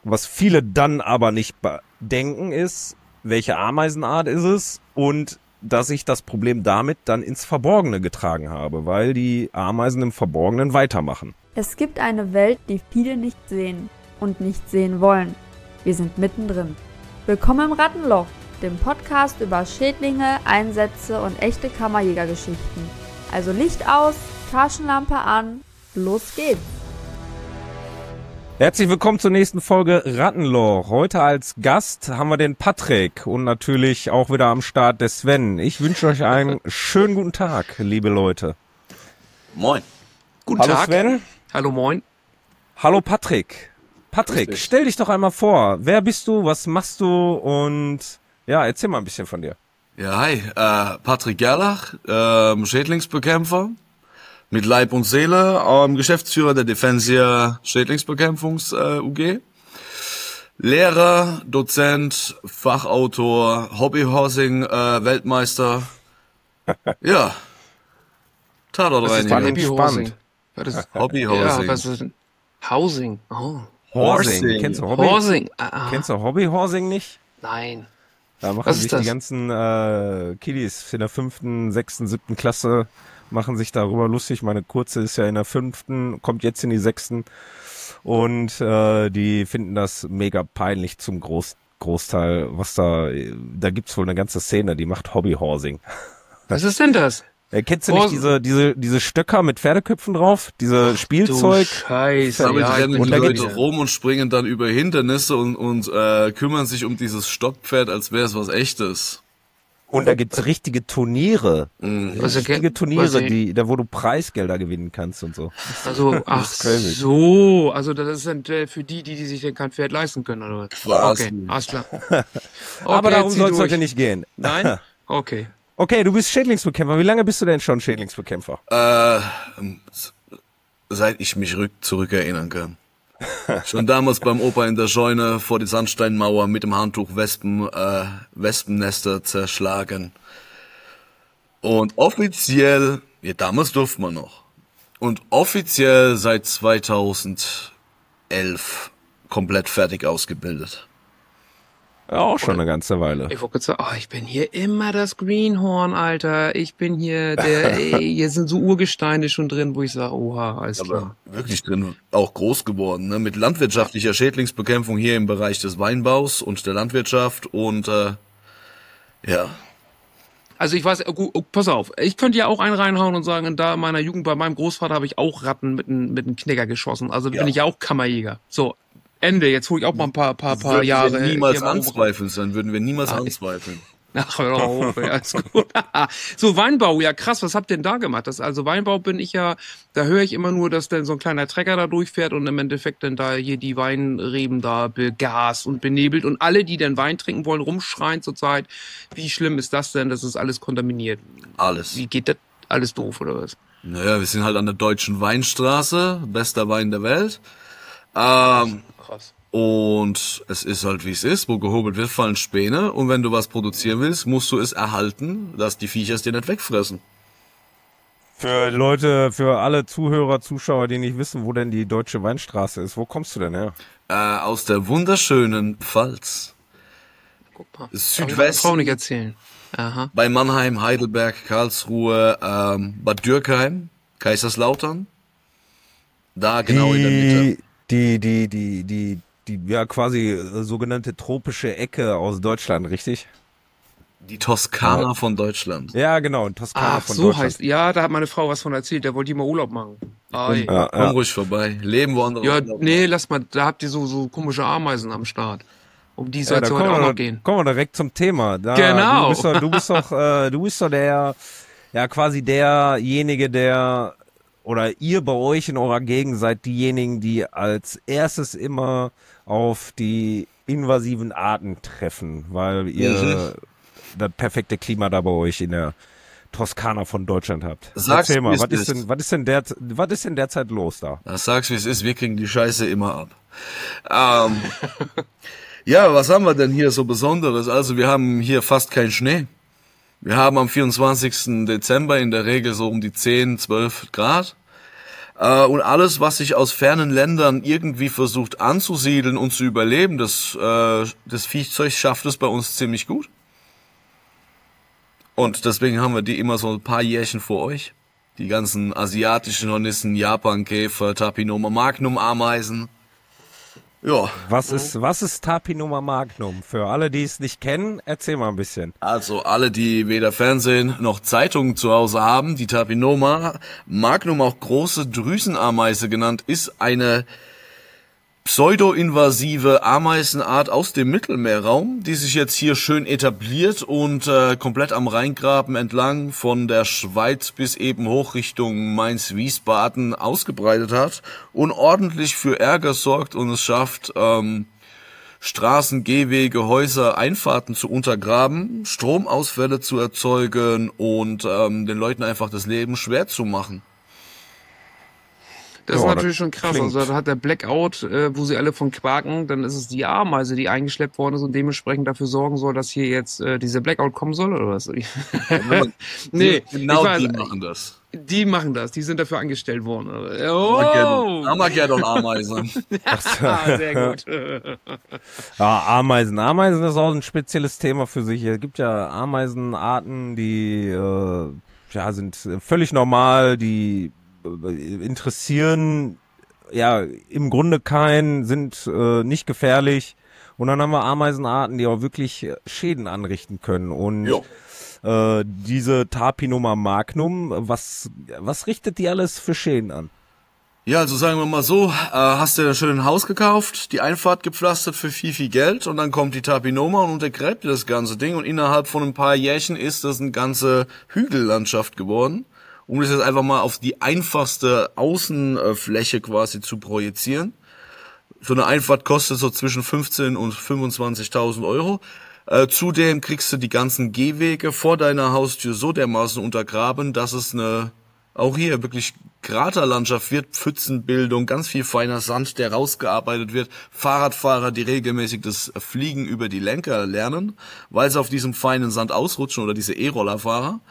Was viele dann aber nicht bedenken ist, welche Ameisenart ist es und dass ich das Problem damit dann ins Verborgene getragen habe, weil die Ameisen im Verborgenen weitermachen. Es gibt eine Welt, die viele nicht sehen und nicht sehen wollen. Wir sind mittendrin. Willkommen im Rattenloch, dem Podcast über Schädlinge, Einsätze und echte Kammerjägergeschichten. Also Licht aus, Taschenlampe an, los geht's! Herzlich willkommen zur nächsten Folge Rattenloch. Heute als Gast haben wir den Patrick und natürlich auch wieder am Start der Sven. Ich wünsche euch einen schönen guten Tag, liebe Leute. Moin. Guten Hallo Tag. Sven. Hallo, moin. Hallo Patrick. Patrick, stell dich doch einmal vor. Wer bist du, was machst du und ja, erzähl mal ein bisschen von dir. Ja, hi, Patrick Gerlach, Schädlingsbekämpfer mit Leib und Seele, Geschäftsführer der Defensia Schädlingsbekämpfungs-UG, Lehrer, Dozent, Fachautor, Hobbyhorsing, Weltmeister. Ja, Tatortreiniger. Hobbyhorsing? Was ist Hobbyhorsing. Ja, was ist denn? Housing. Oh. Horsing. Kennst du Hobby? Horsing. Kennst du Hobbyhorsing nicht? Nein. Da machen Was ist sich das? die ganzen Kiddies in der 5., 6., 7. Klasse machen sich darüber lustig. Meine Kurze ist ja in der 5., kommt jetzt in die 6. Und die finden das mega peinlich zum Großteil, was da gibt's wohl eine ganze Szene, die macht Hobbyhorsing. Was ist denn das? Kennst du nicht diese Stöcker mit Pferdeköpfen drauf? Diese Spielzeug? Du Scheiße. Damit Ja, rennen ich die bin Leute hier. rum und springen dann über Hindernisse und kümmern sich um dieses Stockpferd, als wäre es was Echtes. Und da gibt's richtige Turniere. Was Richtige Turniere, was- wo du Preisgelder gewinnen kannst und so. Also, ach crazy. so. Also, das sind für die sich dann kein Pferd leisten können, oder was? Quasi. Okay, alles klar. Aber Okay, darum zieh soll es durch. heute nicht gehen. Nein? Okay. Okay, du bist Schädlingsbekämpfer. Wie lange bist du denn schon Schädlingsbekämpfer? Seit ich mich zurückerinnern kann. Schon damals beim Opa in der Scheune vor die Sandsteinmauer mit dem Handtuch Wespennester zerschlagen. Und offiziell, ja, damals durfte man noch. Und offiziell seit 2011 komplett fertig ausgebildet. Ja, auch schon eine ganze Weile. Ich wollte sagen, ich bin hier immer das Greenhorn, Alter. Ich bin hier hier sind so Urgesteine schon drin, wo ich sage, oha, alles klar. Aber wirklich drin auch groß geworden, ne? Mit landwirtschaftlicher Schädlingsbekämpfung hier im Bereich des Weinbaus und der Landwirtschaft und ja. Also ich weiß, pass auf, ich könnte ja auch einen reinhauen und sagen, da in meiner Jugend bei meinem Großvater habe ich auch Ratten mit einem Knicker geschossen. Also bin ich ja auch Kammerjäger. So, Ende. Jetzt hole ich auch mal ein paar Jahre. Würden wir niemals hier mal anzweifeln sein, würden wir niemals anzweifeln. Ach, hör doch auf, ja, ist gut. So, Weinbau, ja krass, was habt ihr denn da gemacht? Also Weinbau bin ich ja, da höre ich immer nur, dass dann so ein kleiner Trecker da durchfährt und im Endeffekt dann da hier die Weinreben da begast und benebelt und alle, die dann Wein trinken wollen, rumschreien zurzeit. Wie schlimm ist das denn? Das ist alles kontaminiert. Alles. Wie geht das? Alles doof, oder was? Naja, wir sind halt an der Deutschen Weinstraße, bester Wein der Welt. Krass. Und es ist halt wie es ist, wo gehobelt wird, fallen Späne. Und wenn du was produzieren willst, musst du es erhalten, dass die Viecher es dir nicht wegfressen. Für alle Zuhörer, Zuschauer, die nicht wissen, wo denn die Deutsche Weinstraße ist, wo kommst du denn her? Aus der wunderschönen Pfalz. Guck mal. Südwest. Frau nicht erzählen. Aha. Bei Mannheim, Heidelberg, Karlsruhe, Bad Dürkheim, Kaiserslautern. Da genau in der Mitte. Die ja quasi sogenannte tropische Ecke aus Deutschland, richtig? Die Toskana von Deutschland. Ja, genau, in Toskana Ach, von so Deutschland. heißt, ja, da hat meine Frau was von erzählt, der wollte die mal Urlaub machen. Ei. Komm ruhig vorbei. Leben wo andere. Ja, Urlaub nee, lass mal, da habt ihr so komische Ameisen am Start. Um die soll da es heute auch noch gehen. kommen wir direkt zum Thema. Genau. Du bist doch der, ja quasi derjenige, der, oder ihr bei euch in eurer Gegend seid diejenigen, die als erstes immer auf die invasiven Arten treffen, weil ihr das perfekte Klima da bei euch in der Toskana von Deutschland habt. Sag's, Erzähl mal, wie es was ist denn derzeit los da? Das sagst wie es ist, wir kriegen die Scheiße immer ab. Ja, was haben wir denn hier so Besonderes? Also wir haben hier fast keinen Schnee. Wir haben am 24. Dezember in der Regel so um die 10, 12 Grad. Und alles, was sich aus fernen Ländern irgendwie versucht anzusiedeln und zu überleben, das Viehzeug schafft es bei uns ziemlich gut. Und deswegen haben wir die immer so ein paar Jährchen vor euch. Die ganzen asiatischen Hornissen, Japankäfer, Tapinoma magnum Ameisen. Ja. Was ist Tapinoma magnum? Für alle, die es nicht kennen, erzähl mal ein bisschen. Also alle, die weder Fernsehen noch Zeitungen zu Hause haben, die Tapinoma magnum, auch große Drüsenameise genannt, ist eine pseudo-invasive Ameisenart aus dem Mittelmeerraum, die sich jetzt hier schön etabliert und komplett am Rheingraben entlang von der Schweiz bis eben hoch Richtung Mainz-Wiesbaden ausgebreitet hat und ordentlich für Ärger sorgt und es schafft, Straßen, Gehwege, Häuser, Einfahrten zu untergraben, Stromausfälle zu erzeugen und den Leuten einfach das Leben schwer zu machen. Das ist natürlich schon krass. Also da hat der Blackout, wo sie alle von quaken, dann ist es die Ameise, die eingeschleppt worden ist und dementsprechend dafür sorgen soll, dass hier jetzt dieser Blackout kommen soll, oder was? Nee, genau die machen das. Die machen das, die sind dafür angestellt worden. Oh! Armageddon-Ameisen. Ja, sehr gut. Ja, Ameisen. Ameisen ist auch ein spezielles Thema für sich. Es gibt ja Ameisenarten, die sind völlig normal, die interessieren ja im Grunde keinen, sind nicht gefährlich. Und dann haben wir Ameisenarten, die auch wirklich Schäden anrichten können. Und diese Tapinoma magnum, was richtet die alles für Schäden an? Ja, also sagen wir mal so, hast du schön ein Haus gekauft, die Einfahrt gepflastert für viel Geld und dann kommt die Tapinoma und untergräbt das ganze Ding und innerhalb von ein paar Jährchen ist das eine ganze Hügellandschaft geworden. Um das jetzt einfach mal auf die einfachste Außenfläche quasi zu projizieren. So eine Einfahrt kostet so zwischen 15.000 und 25.000 Euro. Zudem kriegst du die ganzen Gehwege vor deiner Haustür so dermaßen untergraben, dass es auch hier wirklich Kraterlandschaft wird, Pfützenbildung, ganz viel feiner Sand, der rausgearbeitet wird. Fahrradfahrer, die regelmäßig das Fliegen über die Lenker lernen, weil sie auf diesem feinen Sand ausrutschen oder diese E-Rollerfahrer.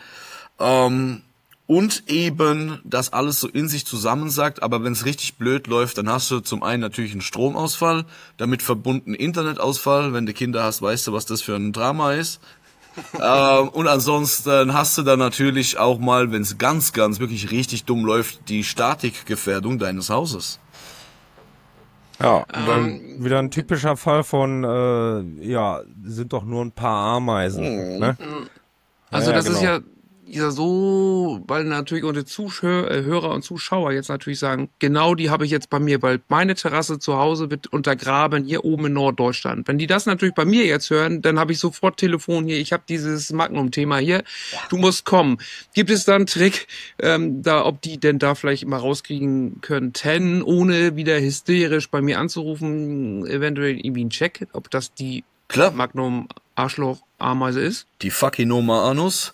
Und eben das alles so in sich zusammensackt, aber wenn es richtig blöd läuft, dann hast du zum einen natürlich einen Stromausfall, damit verbunden Internetausfall. Wenn du Kinder hast, weißt du, was das für ein Drama ist. Und ansonsten hast du dann natürlich auch mal, wenn es ganz wirklich richtig dumm läuft, die Statikgefährdung deines Hauses. Ja, und dann wieder ein typischer Fall von, sind doch nur ein paar Ameisen. Ne? Also das ist genau. ja so, weil natürlich unsere Hörer und Zuschauer jetzt natürlich sagen, genau die habe ich jetzt bei mir, weil meine Terrasse zu Hause wird untergraben hier oben in Norddeutschland. Wenn die das natürlich bei mir jetzt hören, dann habe ich sofort Telefon hier, ich habe dieses Magnum-Thema hier, du musst kommen. Gibt es da einen Trick, ob die denn da vielleicht mal rauskriegen könnten, ohne wieder hysterisch bei mir anzurufen, eventuell irgendwie einen Check, ob das die Magnum-Arschloch-Ameise ist? Die Fuckinoma anus.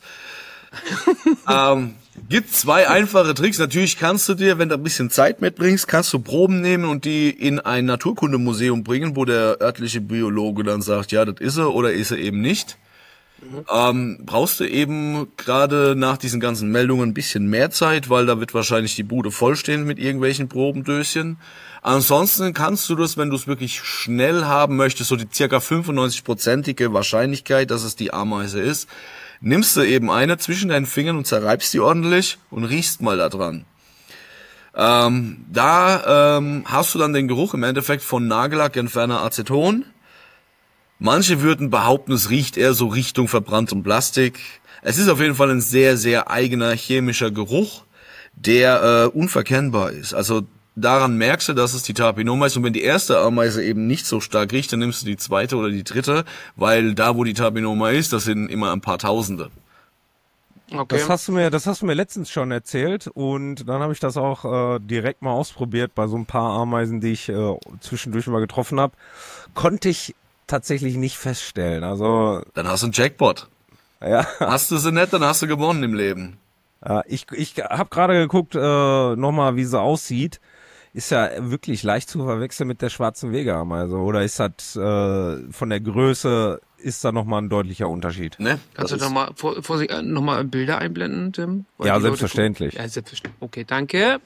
Gibt zwei einfache Tricks. Natürlich kannst du dir, wenn du ein bisschen Zeit mitbringst, kannst du Proben nehmen und die in ein Naturkundemuseum bringen, wo der örtliche Biologe dann sagt, ja, das ist er oder ist er eben nicht. Brauchst du eben gerade nach diesen ganzen Meldungen ein bisschen mehr Zeit, weil da wird wahrscheinlich die Bude vollstehen mit irgendwelchen Probendöschen. Ansonsten kannst du das, wenn du es wirklich schnell haben möchtest, so die circa 95%ige Wahrscheinlichkeit, dass es die Ameise ist, nimmst du eben eine zwischen deinen Fingern und zerreibst die ordentlich und riechst mal da dran. Hast du dann den Geruch im Endeffekt von Nagellack, Entferner, Aceton. Manche würden behaupten, es riecht eher so Richtung verbranntem Plastik. Es ist auf jeden Fall ein sehr, sehr eigener chemischer Geruch, der unverkennbar ist. Also daran merkst du, dass es die Tapinoma ist. Und wenn die erste Ameise eben nicht so stark riecht, dann nimmst du die zweite oder die dritte, weil da, wo die Tapinoma ist, das sind immer ein paar Tausende. Okay. Das hast du mir letztens schon erzählt und dann habe ich das auch direkt mal ausprobiert bei so ein paar Ameisen, die ich zwischendurch mal getroffen habe. Konnte ich tatsächlich nicht feststellen. Also dann hast du einen Jackpot. Ja. Hast du sie nicht, dann hast du gewonnen im Leben. Ich habe gerade geguckt, nochmal, wie sie aussieht. Ist ja wirklich leicht zu verwechseln mit der schwarzen Wegeameise. Oder ist das von der Größe ist da nochmal ein deutlicher Unterschied. Ne? Kannst du noch mal Bilder einblenden, Tim? Weil Ja, die Leute selbstverständlich. Ja, selbstverständlich. Okay, danke.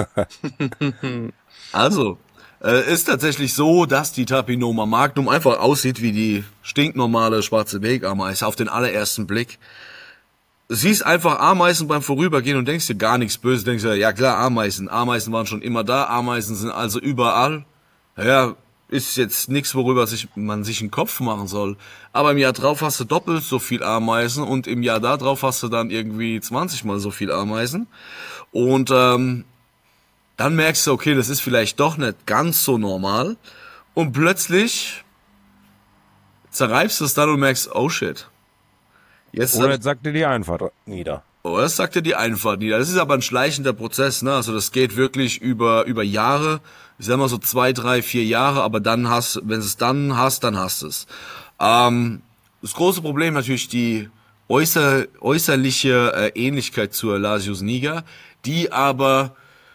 Also, ist tatsächlich so, dass die Tapinoma magnum einfach aussieht wie die stinknormale schwarze Wegameise auf den allerersten Blick. Du siehst einfach Ameisen beim Vorübergehen und denkst dir gar nichts Böses. Denkst dir, ja klar, Ameisen. Ameisen waren schon immer da. Ameisen sind also überall. Ja, ist jetzt nichts, worüber man sich einen Kopf machen soll. Aber im Jahr drauf hast du doppelt so viel Ameisen und im Jahr da drauf hast du dann irgendwie 20 mal so viel Ameisen. Und dann merkst du, okay, das ist vielleicht doch nicht ganz so normal. Und plötzlich zerreibst du es dann und merkst, oh shit. Oder jetzt sagt dir die Einfahrt nieder. Oh, das sagt dir die Einfahrt nieder. Das ist aber ein schleichender Prozess, ne? Also das geht wirklich über Jahre. Ich sag mal so 2, 3, 4 Jahre, aber wenn du es dann hast, dann hast du es. Das große Problem natürlich die äußerliche Ähnlichkeit zur Lasius niger, die aber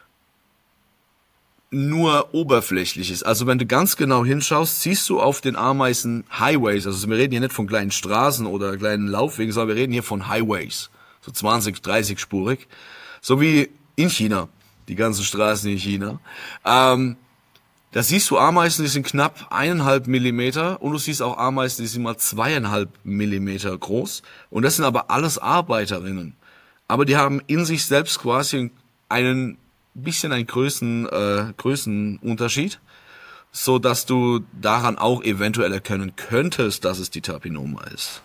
nur oberflächlich ist. Also wenn du ganz genau hinschaust, siehst du auf den Ameisen Highways, also wir reden hier nicht von kleinen Straßen oder kleinen Laufwegen, sondern wir reden hier von Highways, so 20, 30-spurig, so wie in China, die ganzen Straßen in China. Da siehst du Ameisen, die sind knapp 1,5 Millimeter und du siehst auch Ameisen, die sind mal 2,5 Millimeter groß und das sind aber alles Arbeiterinnen. Aber die haben in sich selbst quasi einen Größenunterschied, so dass du daran auch eventuell erkennen könntest, dass es die Tapinoma ist.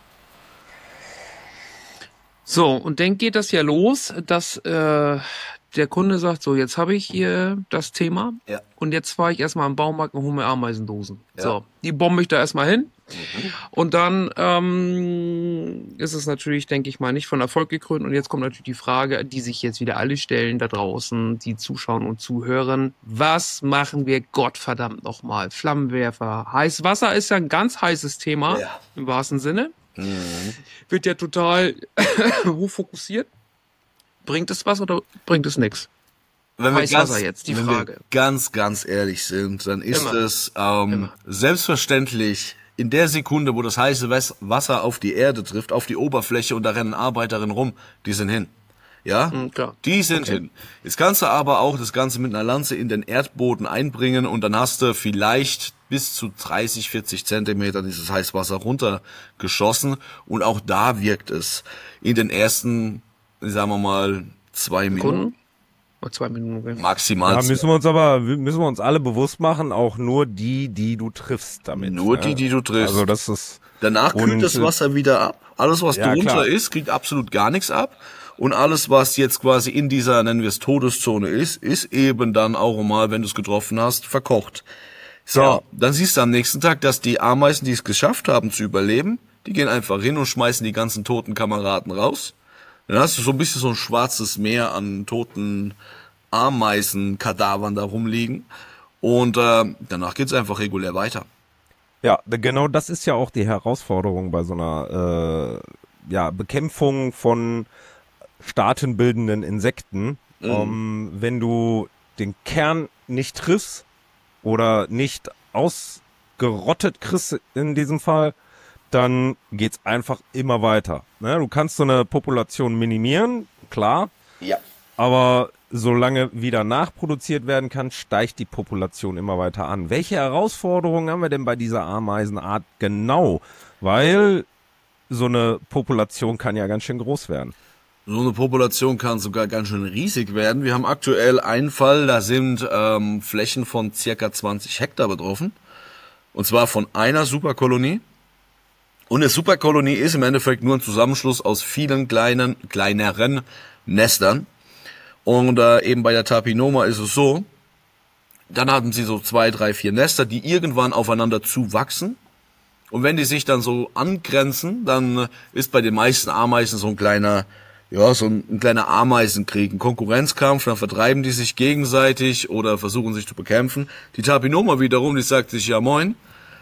So, und dann geht das ja los, dass der Kunde sagt, so, jetzt habe ich hier das Thema und jetzt fahre ich erstmal am Baumarkt und hole mir Ameisendosen. Ja. So, die bombe ich da erstmal hin. Und dann ist es natürlich, denke ich mal, nicht von Erfolg gekrönt. Und jetzt kommt natürlich die Frage, die sich jetzt wieder alle stellen da draußen, die zuschauen und zuhören. Was machen wir Gottverdammt nochmal? Flammenwerfer. Heißwasser ist ja ein ganz heißes Thema, im wahrsten Sinne. Wird ja total hochfokussiert. Bringt es was oder bringt es nichts? Wenn wir ganz, ganz ehrlich sind, dann ist es selbstverständlich in der Sekunde, wo das heiße Wasser auf die Erde trifft, auf die Oberfläche und da rennen Arbeiterinnen rum, die sind hin. Ja? Klar. Die sind hin. Jetzt kannst du aber auch das Ganze mit einer Lanze in den Erdboden einbringen und dann hast du vielleicht bis zu 30, 40 Zentimeter dieses Heißwasser runtergeschossen und auch da wirkt es in den ersten, sagen wir mal, 2 Minuten. 2 Minuten. Maximal. Da müssen wir uns alle bewusst machen, auch nur die du triffst damit. Nur die du triffst. Also das ist. Danach kühlt das Wasser wieder ab. Alles, was drunter ist, kriegt absolut gar nichts ab. Und alles, was jetzt quasi in dieser, nennen wir es, Todeszone ist eben dann auch mal, wenn du es getroffen hast, verkocht. So, dann siehst du am nächsten Tag, dass die Ameisen, die es geschafft haben zu überleben, die gehen einfach hin und schmeißen die ganzen toten Kameraden raus. Dann hast du so ein bisschen so ein schwarzes Meer an toten Ameisenkadavern da rumliegen. Und danach geht's einfach regulär weiter. Ja, genau das ist ja auch die Herausforderung bei so einer Bekämpfung von staatenbildenden Insekten. Wenn du den Kern nicht triffst oder nicht ausgerottet kriegst in diesem Fall, dann geht's einfach immer weiter. Ne? Du kannst so eine Population minimieren, klar. Ja. Aber solange wieder nachproduziert werden kann, steigt die Population immer weiter an. Welche Herausforderungen haben wir denn bei dieser Ameisenart genau? Weil so eine Population kann ja ganz schön groß werden. So eine Population kann sogar ganz schön riesig werden. Wir haben aktuell einen Fall, da sind Flächen von circa 20 Hektar betroffen. Und zwar von einer Superkolonie. Und eine Superkolonie ist im Endeffekt nur ein Zusammenschluss aus vielen kleineren Nestern. Und eben bei der Tapinoma ist es so, dann haben sie so 2, 3, 4 Nester, die irgendwann aufeinander zuwachsen. Und wenn die sich dann so angrenzen, dann ist bei den meisten Ameisen so ein kleiner Ameisenkrieg, ein Konkurrenzkampf, dann vertreiben die sich gegenseitig oder versuchen sich zu bekämpfen. Die Tapinoma wiederum, die sagt sich, ja moin,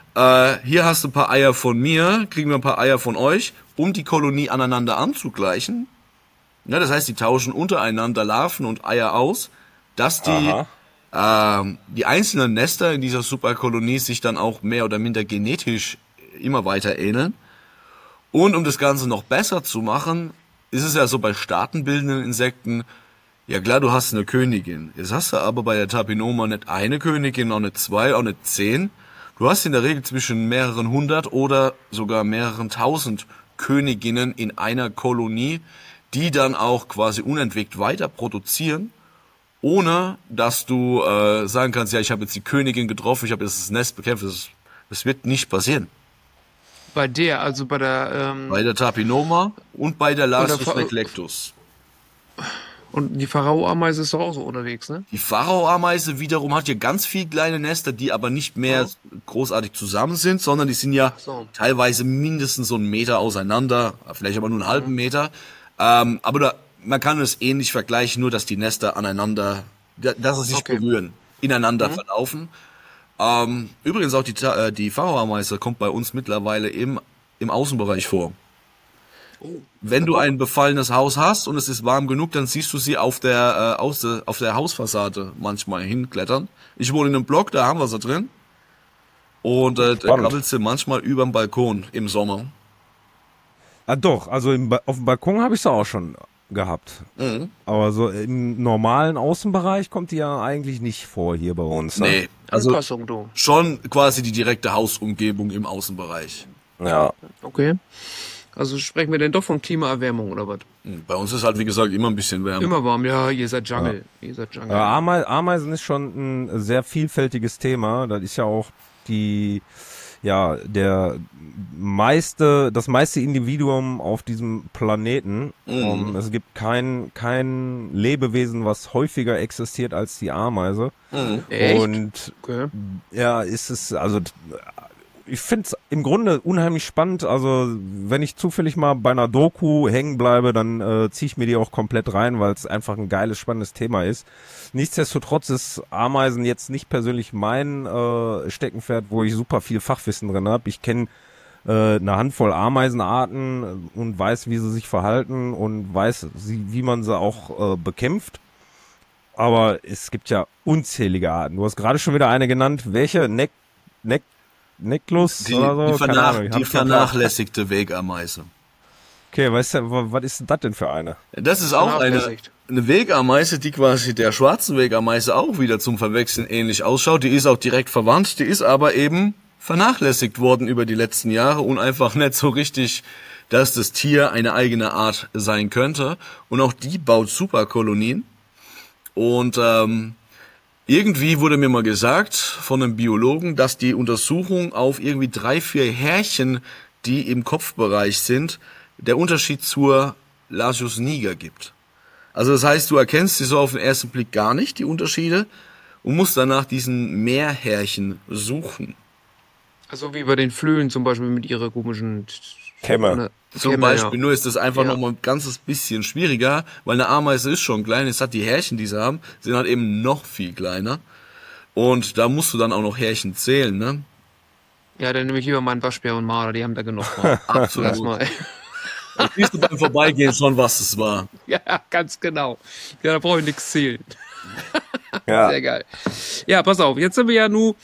hier hast du ein paar Eier von mir, kriegen wir ein paar Eier von euch, um die Kolonie aneinander anzugleichen. Ja, das heißt, die tauschen untereinander Larven und Eier aus, dass die einzelnen Nester in dieser Superkolonie sich dann auch mehr oder minder genetisch immer weiter ähneln. Und um das Ganze noch besser zu machen, ist es ja so bei staatenbildenden Insekten, ja klar, du hast eine Königin. Jetzt hast du aber bei der Tapinoma nicht eine Königin, auch nicht zwei, auch nicht 10. Du hast in der Regel zwischen mehreren 100 oder sogar mehreren 1000 Königinnen in einer Kolonie, die dann auch quasi unentwegt weiter produzieren, ohne dass du sagen kannst, ja, ich habe jetzt die Königin getroffen, ich habe jetzt das Nest bekämpft. Das wird nicht passieren. Bei der Bei der Tapinoma und bei der Lasius neglectus. Und die Pharao-Ameise ist doch auch so unterwegs, ne? Die Pharao-Ameise wiederum hat hier ganz viele kleine Nester, die aber nicht mehr großartig zusammen sind, sondern die sind ja teilweise mindestens so 1 Meter auseinander, vielleicht aber nur einen halben Meter. Aber man kann es ähnlich vergleichen, nur dass die Nester aneinander, dass sie sich berühren, ineinander verlaufen. Übrigens auch die Pharao-Ameise kommt bei uns mittlerweile im Außenbereich vor. Wenn du ein befallenes Haus hast und es ist warm genug, dann siehst du sie auf der Hausfassade manchmal hinklettern. Ich wohne in einem Block, da haben wir sie drin. Und da krabbelt sie manchmal über dem Balkon im Sommer. Ah doch, also auf dem Balkon habe ich sie auch schon gehabt. Mhm. Aber so im normalen Außenbereich kommt die ja eigentlich nicht vor hier bei uns. Ne? Nee, also schon quasi die direkte Hausumgebung im Außenbereich. Ja. Okay. Also sprechen wir denn doch von Klimaerwärmung oder was? Bei uns ist halt, wie gesagt, immer ein bisschen wärmer. Immer warm, ja, ihr seid Jungle. Ja. Ihr seid Jungle. Ja, Ameisen ist schon ein sehr vielfältiges Thema. Das ist ja auch das meiste Individuum auf diesem Planeten. Es gibt kein Lebewesen, was häufiger existiert als die Ameise. Echt? Und ja, ist es, also ich finde es im Grunde unheimlich spannend. Also wenn ich zufällig mal bei einer Doku hängen bleibe, dann ziehe ich mir die auch komplett rein, weil es einfach ein geiles, spannendes Thema ist. Nichtsdestotrotz ist Ameisen jetzt nicht persönlich mein Steckenpferd, wo ich super viel Fachwissen drin habe. Ich kenne eine Handvoll Ameisenarten und weiß, wie sie sich verhalten und weiß, wie man sie auch bekämpft. Aber es gibt ja unzählige Arten. Du hast gerade schon wieder eine genannt. Welche? Necklus oder so? Die vernachlässigte Wegameise. Okay, weißt du, was ist denn das denn für eine? Das ist auch eine Wegameise, die quasi der schwarzen Wegameise auch wieder zum Verwechseln ähnlich ausschaut. Die ist auch direkt verwandt, die ist aber eben vernachlässigt worden über die letzten Jahre und einfach nicht so richtig, dass das Tier eine eigene Art sein könnte. Und auch die baut Superkolonien. Und irgendwie wurde mir mal gesagt von einem Biologen, dass die Untersuchung auf irgendwie 3, 4 Härchen, die im Kopfbereich sind, der Unterschied zur Lasius niger gibt. Also das heißt, du erkennst sie so auf den ersten Blick gar nicht, die Unterschiede, und musst danach diesen Mehrhärchen suchen. Also wie bei den Flöhen zum Beispiel mit ihrer komischen Kämme. Zum Beispiel, nur ist das einfach nochmal ein ganzes bisschen schwieriger, weil eine Ameise ist schon klein, jetzt hat die Härchen, die sie haben, sind halt eben noch viel kleiner. Und da musst du dann auch noch Härchen zählen, ne? Ja, dann nehme ich lieber mal einen Waschbär und Marder, die haben da genug. Absolut. Da siehst du beim Vorbeigehen schon, was es war. Ja, ganz genau. Ja, da brauche ich nichts zählen. Ja. Sehr geil. Ja, pass auf, jetzt sind wir ja nur,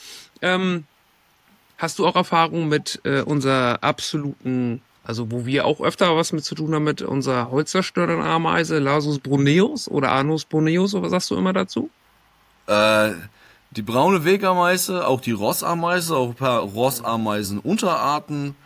hast du auch Erfahrung mit unserer absoluten, also wo wir auch öfter was mit zu tun haben, mit unserer holzzerstörenden Ameise, Lasius bruneus oder Anus bruneus, oder was sagst du immer dazu? Die braune Wegameise, auch die Rossameise, auch ein paar Rossameisen-Unterarten.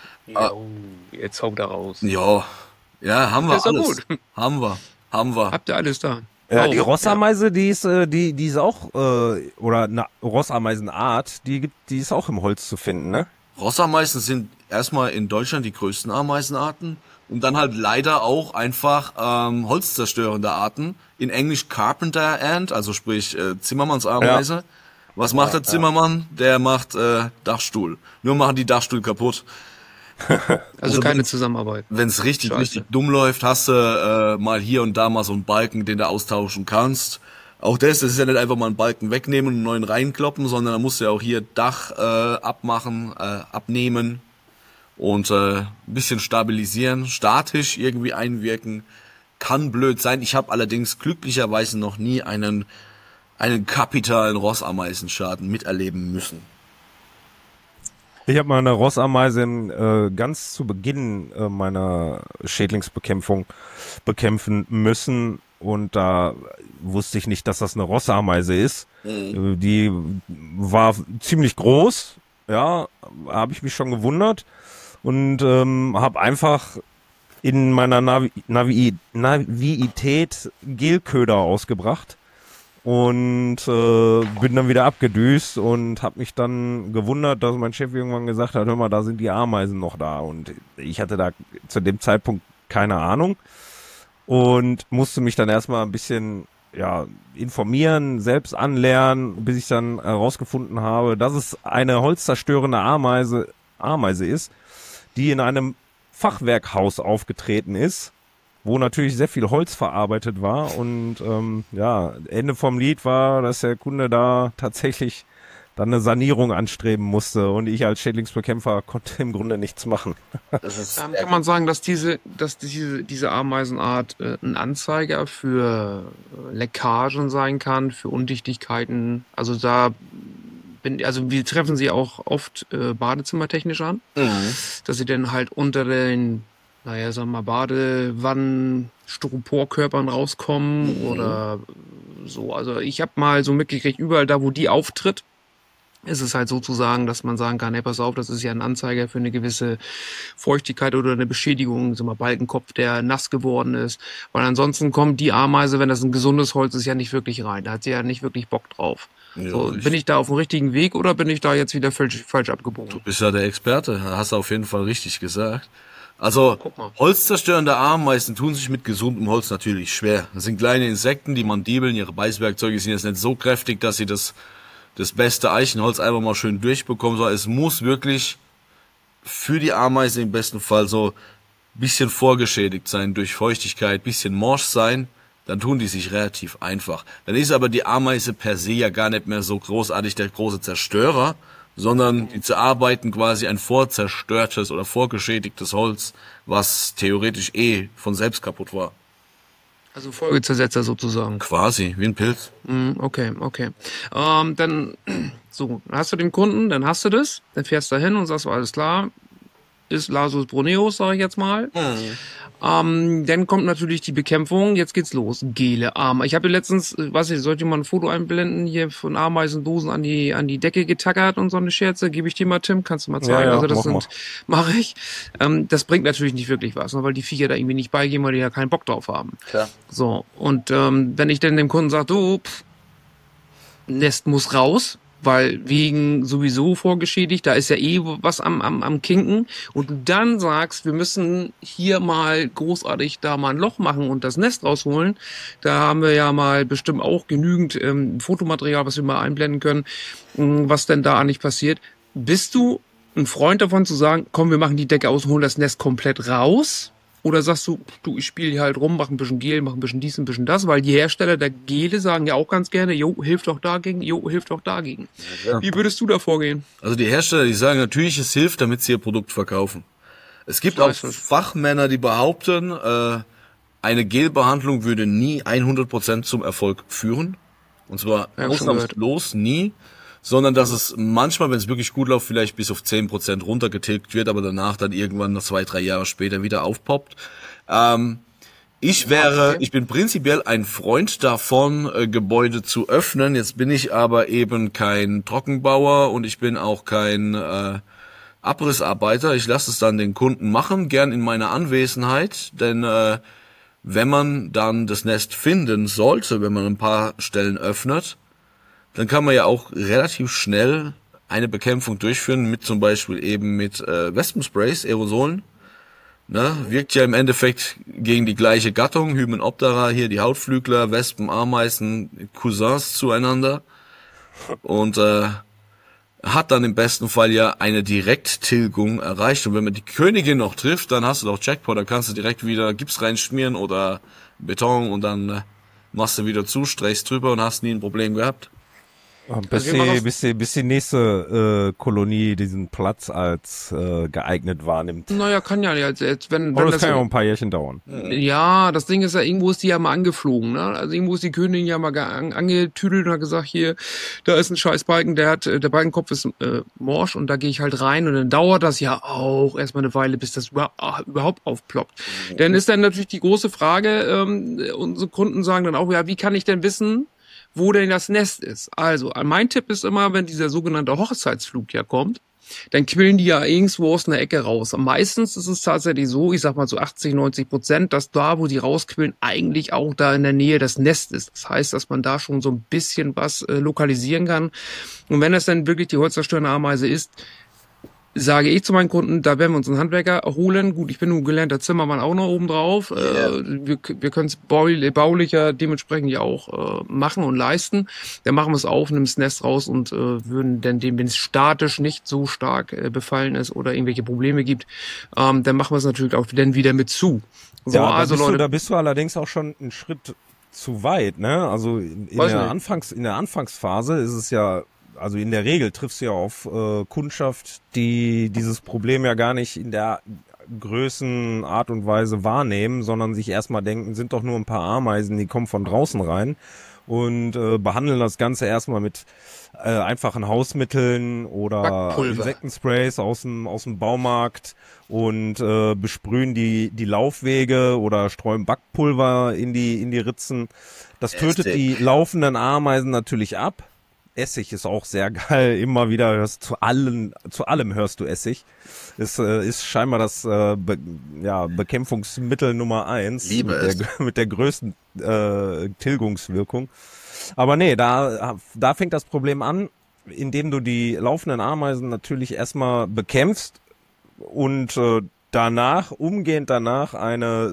Jetzt haut er raus. Ja, haben wir Das ist doch alles. gut. Haben wir. Habt ihr alles da? Ja, die Rossameise, die ist auch, oder eine Rossameisenart, die ist auch im Holz zu finden, ne? Rossameisen sind erstmal in Deutschland die größten Ameisenarten und dann halt leider auch einfach holzzerstörende Arten. In Englisch Carpenter Ant, also sprich Zimmermannsameise. Ja. Was macht der Zimmermann? Der macht Dachstuhl. Nur machen die Dachstuhl kaputt. Also keine Zusammenarbeit. Wenn es richtig dumm läuft, hast du mal hier und da mal so einen Balken, den du austauschen kannst. Auch das ist ja nicht einfach mal einen Balken wegnehmen und einen neuen reinkloppen, sondern da musst du ja auch hier Dach abnehmen und ein bisschen stabilisieren, statisch irgendwie einwirken. Kann blöd sein. Ich habe allerdings glücklicherweise noch nie einen kapitalen Rossameisenschaden miterleben müssen. Ich habe mal eine Rossameise ganz zu Beginn meiner Schädlingsbekämpfung bekämpfen müssen und da wusste ich nicht, dass das eine Rossameise ist. Die war ziemlich groß, ja, habe ich mich schon gewundert und habe einfach in meiner Naivität Gelköder ausgebracht. Und bin dann wieder abgedüst und habe mich dann gewundert, dass mein Chef irgendwann gesagt hat, hör mal, da sind die Ameisen noch da. Und ich hatte da zu dem Zeitpunkt keine Ahnung und musste mich dann erstmal ein bisschen informieren, selbst anlernen, bis ich dann herausgefunden habe, dass es eine holzzerstörende Ameise ist, die in einem Fachwerkhaus aufgetreten ist, wo natürlich sehr viel Holz verarbeitet war und Ende vom Lied war, dass der Kunde da tatsächlich dann eine Sanierung anstreben musste und ich als Schädlingsbekämpfer konnte im Grunde nichts machen. Kann man sagen, dass diese Ameisenart ein Anzeiger für Leckagen sein kann, für Undichtigkeiten? Also wir treffen sie auch oft badezimmertechnisch an, dass sie dann halt unter den Badewannen, Styroporkörpern rauskommen oder so. Also ich habe mal so mitgekriegt, überall da, wo die auftritt, ist es halt sozusagen, dass man sagen kann, hey, pass auf, das ist ja ein Anzeiger für eine gewisse Feuchtigkeit oder eine Beschädigung, Balkenkopf, der nass geworden ist. Weil ansonsten kommt die Ameise, wenn das ein gesundes Holz ist, ja nicht wirklich rein. Da hat sie ja nicht wirklich Bock drauf. Ja, so, bin ich da auf dem richtigen Weg oder bin ich da jetzt wieder falsch abgebogen? Du bist ja der Experte, hast du auf jeden Fall richtig gesagt. Also holzzerstörende Ameisen tun sich mit gesundem Holz natürlich schwer. Das sind kleine Insekten, die Mandibeln, ihre Beißwerkzeuge sind jetzt nicht so kräftig, dass sie das beste Eichenholz einfach mal schön durchbekommen. So, es muss wirklich für die Ameise im besten Fall so ein bisschen vorgeschädigt sein durch Feuchtigkeit, bisschen morsch sein. Dann tun die sich relativ einfach. Dann ist aber die Ameise per se ja gar nicht mehr so großartig der große Zerstörer, sondern die zerarbeiten quasi ein vorzerstörtes oder vorgeschädigtes Holz, was theoretisch von selbst kaputt war. Also Folgezersetzer sozusagen. Quasi, wie ein Pilz. Okay. Dann hast du den Kunden, dann hast du das, dann fährst du hin und sagst, alles klar, ist Lasus Bruneus, sage ich jetzt mal. Dann kommt natürlich die Bekämpfung, jetzt geht's los. Gele, Arme. Ich habe letztens, sollte ich mal ein Foto einblenden, hier von Ameisendosen an die Decke getackert und so eine Scherze. Gebe ich dir mal, Tim, kannst du mal zeigen. Ja, also das mache ich. Das bringt natürlich nicht wirklich was, ne, weil die Viecher da irgendwie nicht beigehen, weil die ja keinen Bock drauf haben. Klar. So, und wenn ich dann dem Kunden sage, Nest muss raus, weil wegen sowieso vorgeschädigt, da ist ja was am Kinken und du dann sagst, wir müssen hier mal großartig da mal ein Loch machen und das Nest rausholen, da haben wir ja mal bestimmt auch genügend Fotomaterial, was wir mal einblenden können, was denn da eigentlich passiert. Bist du ein Freund davon zu sagen, komm, wir machen die Decke aus und holen das Nest komplett raus? Oder sagst du, ich spiele hier halt rum, mach ein bisschen Gel, mach ein bisschen dies, ein bisschen das, weil die Hersteller der Gele sagen ja auch ganz gerne, hilft doch dagegen, hilft doch dagegen. Ja. Wie würdest du da vorgehen? Also die Hersteller, die sagen natürlich, es hilft, damit sie ihr Produkt verkaufen. Es gibt auch Fachmänner, die behaupten, eine Gelbehandlung würde nie 100% zum Erfolg führen. Und zwar ausnahmslos nie. Sondern dass es manchmal, wenn es wirklich gut läuft, vielleicht bis auf 10% runtergetilgt wird, aber danach dann irgendwann noch 2-3 Jahre später wieder aufpoppt. Ich bin prinzipiell ein Freund davon, Gebäude zu öffnen. Jetzt bin ich aber eben kein Trockenbauer und ich bin auch kein Abrissarbeiter. Ich lasse es dann den Kunden machen, gern in meiner Anwesenheit, denn wenn man dann das Nest finden sollte, wenn man ein paar Stellen öffnet, dann kann man ja auch relativ schnell eine Bekämpfung durchführen mit zum Beispiel eben mit Wespensprays, Aerosolen. Ne? Wirkt ja im Endeffekt gegen die gleiche Gattung, Hymenoptera, hier die Hautflügler, Wespen, Ameisen, Cousins zueinander. Und hat dann im besten Fall ja eine Direkttilgung erreicht. Und wenn man die Königin noch trifft, dann hast du doch Jackpot, dann kannst du direkt wieder Gips reinschmieren oder Beton und dann machst du wieder zu, streichst drüber und hast nie ein Problem gehabt. Bis die nächste Kolonie diesen Platz als geeignet wahrnimmt. Naja, kann ja jetzt, wenn Aber das kann ja auch ein paar Jährchen dauern. Ja, das Ding ist ja, irgendwo ist die ja mal angeflogen, ne? Also irgendwo ist die Königin ja mal angetüdelt und hat gesagt, hier, da ist ein Scheißbalken, der Balkenkopf ist morsch und da gehe ich halt rein und dann dauert das ja auch erstmal eine Weile, bis das überhaupt aufploppt. Dann ist dann natürlich die große Frage, unsere Kunden sagen dann auch, ja, wie kann ich denn wissen, wo denn das Nest ist? Also, mein Tipp ist immer, wenn dieser sogenannte Hochzeitsflug ja kommt, dann quillen die ja irgendwo aus einer Ecke raus. Meistens ist es tatsächlich so, ich sag mal so 80-90%, dass da, wo die rausquillen, eigentlich auch da in der Nähe das Nest ist. Das heißt, dass man da schon so ein bisschen was lokalisieren kann. Und wenn es dann wirklich die holzzerstörende Ameise ist, sage ich zu meinen Kunden, da werden wir uns einen Handwerker holen. Gut, ich bin nun gelernter Zimmermann auch noch oben drauf. Wir können es baulicher dementsprechend ja auch machen und leisten. Dann machen wir es auf, nehmen das Nest raus und würden dann dem, wenn es statisch nicht so stark befallen ist oder irgendwelche Probleme gibt, dann machen wir es natürlich auch dann wieder mit zu. So, ja, also Leute, da bist du allerdings auch schon einen Schritt zu weit, ne? Also in der Anfangsphase ist es ja, also in der Regel triffst du ja auf Kundschaft, die dieses Problem ja gar nicht in der Größenart und Weise wahrnehmen, sondern sich erstmal denken, sind doch nur ein paar Ameisen, die kommen von draußen rein und behandeln das Ganze erstmal mit einfachen Hausmitteln oder Backpulver. Insektensprays aus dem Baumarkt und besprühen die Laufwege oder streuen Backpulver in die Ritzen. Das tötet die laufenden Ameisen natürlich ab. Essig ist auch sehr geil. Immer wieder hörst zu allem hörst du Essig. Ist scheinbar das Bekämpfungsmittel Nummer 1 mit der größten Tilgungswirkung. Aber nee, da fängt das Problem an, indem du die laufenden Ameisen natürlich erstmal bekämpfst und umgehend danach eine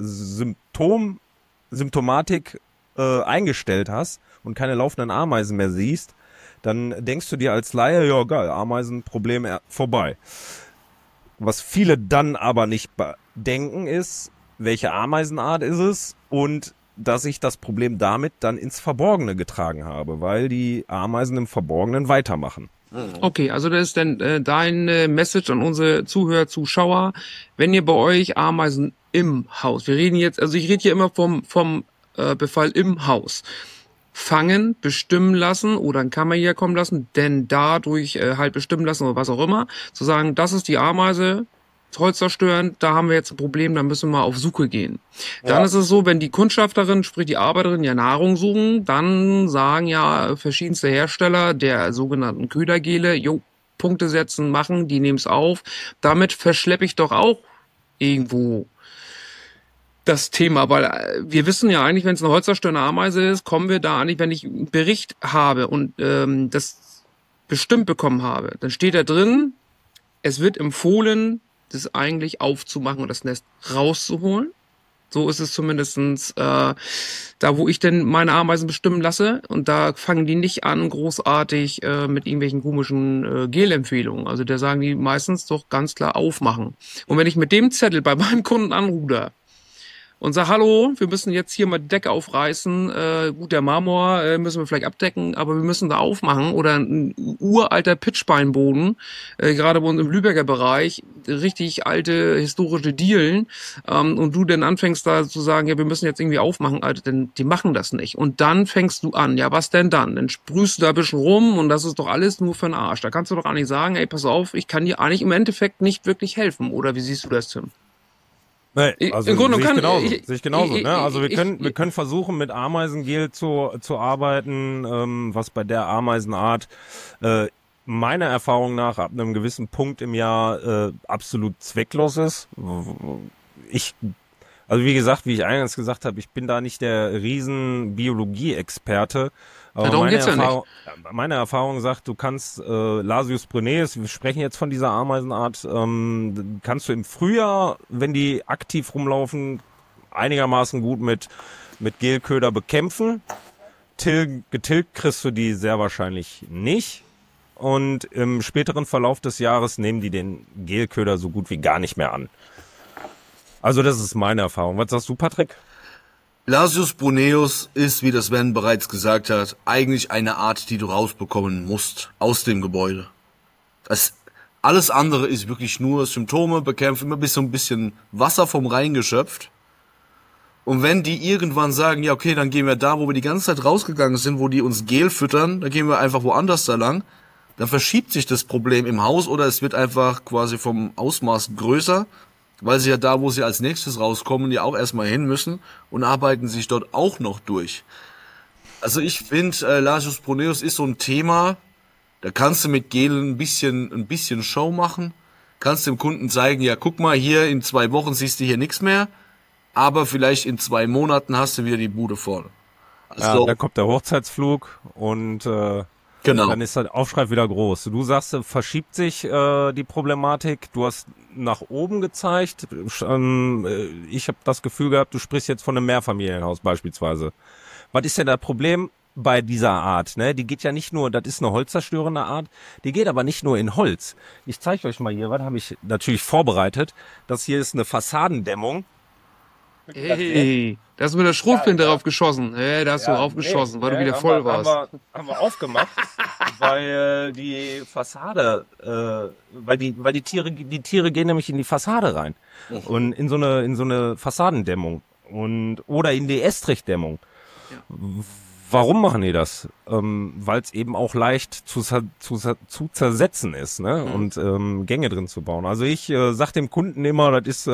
Symptomatik eingestellt hast und keine laufenden Ameisen mehr siehst. Dann denkst du dir als Laie, ja geil, Ameisenproblem vorbei. Was viele dann aber nicht bedenken ist, welche Ameisenart ist es und dass ich das Problem damit dann ins Verborgene getragen habe, weil die Ameisen im Verborgenen weitermachen. Okay, also das ist dann deine Message an unsere Zuhörer, Zuschauer. Wenn ihr bei euch Ameisen im Haus, ich rede hier immer vom Befall im Haus, fangen, bestimmen lassen oder ein Kammerjäger kommen lassen, denn dadurch halt bestimmen lassen oder was auch immer, zu sagen, das ist die Ameise, Holz zerstören, da haben wir jetzt ein Problem, da müssen wir auf Suche gehen. Dann ist es so, wenn die Kundschafterin, sprich die Arbeiterin, ja Nahrung suchen, dann sagen ja verschiedenste Hersteller der sogenannten Ködergele, Punkte setzen, machen, die nehmen es auf. Damit verschleppe ich doch auch irgendwo das Thema, weil wir wissen ja eigentlich, wenn es eine holzzerstörende Ameise ist, kommen wir da eigentlich, wenn ich einen Bericht habe und das bestimmt bekommen habe, dann steht da drin, es wird empfohlen, das eigentlich aufzumachen und das Nest rauszuholen. So ist es zumindestens da, wo ich denn meine Ameisen bestimmen lasse. Und da fangen die nicht an, großartig mit irgendwelchen komischen Gelempfehlungen. Also da sagen die meistens doch ganz klar aufmachen. Und wenn ich mit dem Zettel bei meinem Kunden anruder und sag, hallo, wir müssen jetzt hier mal die Decke aufreißen, gut, der Marmor müssen wir vielleicht abdecken, aber wir müssen da aufmachen, oder ein uralter Pitchbeinboden, gerade bei uns im Lübecker Bereich, richtig alte historische Dielen, und du dann anfängst da zu sagen, ja, wir müssen jetzt irgendwie aufmachen, Alter, denn die machen das nicht. Und dann fängst du an, ja, was denn dann? Dann sprühst du da ein bisschen rum und das ist doch alles nur für den Arsch. Da kannst du doch eigentlich sagen, ey, pass auf, ich kann dir eigentlich im Endeffekt nicht wirklich helfen, oder wie siehst du das, Tim? Nee, also im Grunde sehe ich genauso. Ne? Also wir können versuchen, mit Ameisengel zu arbeiten, was bei der Ameisenart meiner Erfahrung nach ab einem gewissen Punkt im Jahr absolut zwecklos ist. Also wie gesagt, wie ich eingangs gesagt habe, ich bin da nicht der riesen Biologie-Experte. Aber meine Erfahrung sagt, du kannst Lasius bruneus, wir sprechen jetzt von dieser Ameisenart, kannst du im Frühjahr, wenn die aktiv rumlaufen, einigermaßen gut mit Gelköder bekämpfen. Getilgt kriegst du die sehr wahrscheinlich nicht. Und im späteren Verlauf des Jahres nehmen die den Gelköder so gut wie gar nicht mehr an. Also das ist meine Erfahrung. Was sagst du, Patrick? Lasius bruneus ist, wie das Sven bereits gesagt hat, eigentlich eine Art, die du rausbekommen musst aus dem Gebäude. Alles andere ist wirklich nur Symptome bekämpfen, immer bis so ein bisschen Wasser vom Rhein geschöpft. Und wenn die irgendwann sagen, ja okay, dann gehen wir da, wo wir die ganze Zeit rausgegangen sind, wo die uns Gel füttern, dann gehen wir einfach woanders da lang, dann verschiebt sich das Problem im Haus oder es wird einfach quasi vom Ausmaß größer, weil sie ja da, wo sie als nächstes rauskommen, ja auch erstmal hin müssen und arbeiten sich dort auch noch durch. Also ich finde, Lasius bruneus ist so ein Thema, da kannst du mit Gel ein bisschen Show machen, kannst dem Kunden zeigen, ja guck mal, hier in 2 Wochen siehst du hier nichts mehr, aber vielleicht in 2 Monaten hast du wieder die Bude voll. Also, ja, dann kommt der Hochzeitsflug und genau. Dann ist der Aufschrei wieder groß. Du sagst, verschiebt sich die Problematik. Du hast nach oben gezeigt. Ich habe das Gefühl gehabt, du sprichst jetzt von einem Mehrfamilienhaus beispielsweise. Was ist denn das Problem bei dieser Art? Ne? Die geht ja nicht nur, das ist eine holzzerstörende Art, die geht aber nicht nur in Holz. Ich zeige euch mal hier, was habe ich natürlich vorbereitet. Das hier ist eine Fassadendämmung. Hey, da hast du mit der Schrotflinte drauf geschossen. Hey, da hast du drauf geschossen, weil du wieder voll warst. Haben wir aufgemacht, weil die Fassade, weil die Tiere gehen nämlich in die Fassade rein und in so eine Fassadendämmung oder in die Estrichdämmung. Ja. Warum machen die das? Weil es eben auch leicht zu zersetzen ist, ne? Und Gänge drin zu bauen. Also ich sag dem Kunden immer, das ist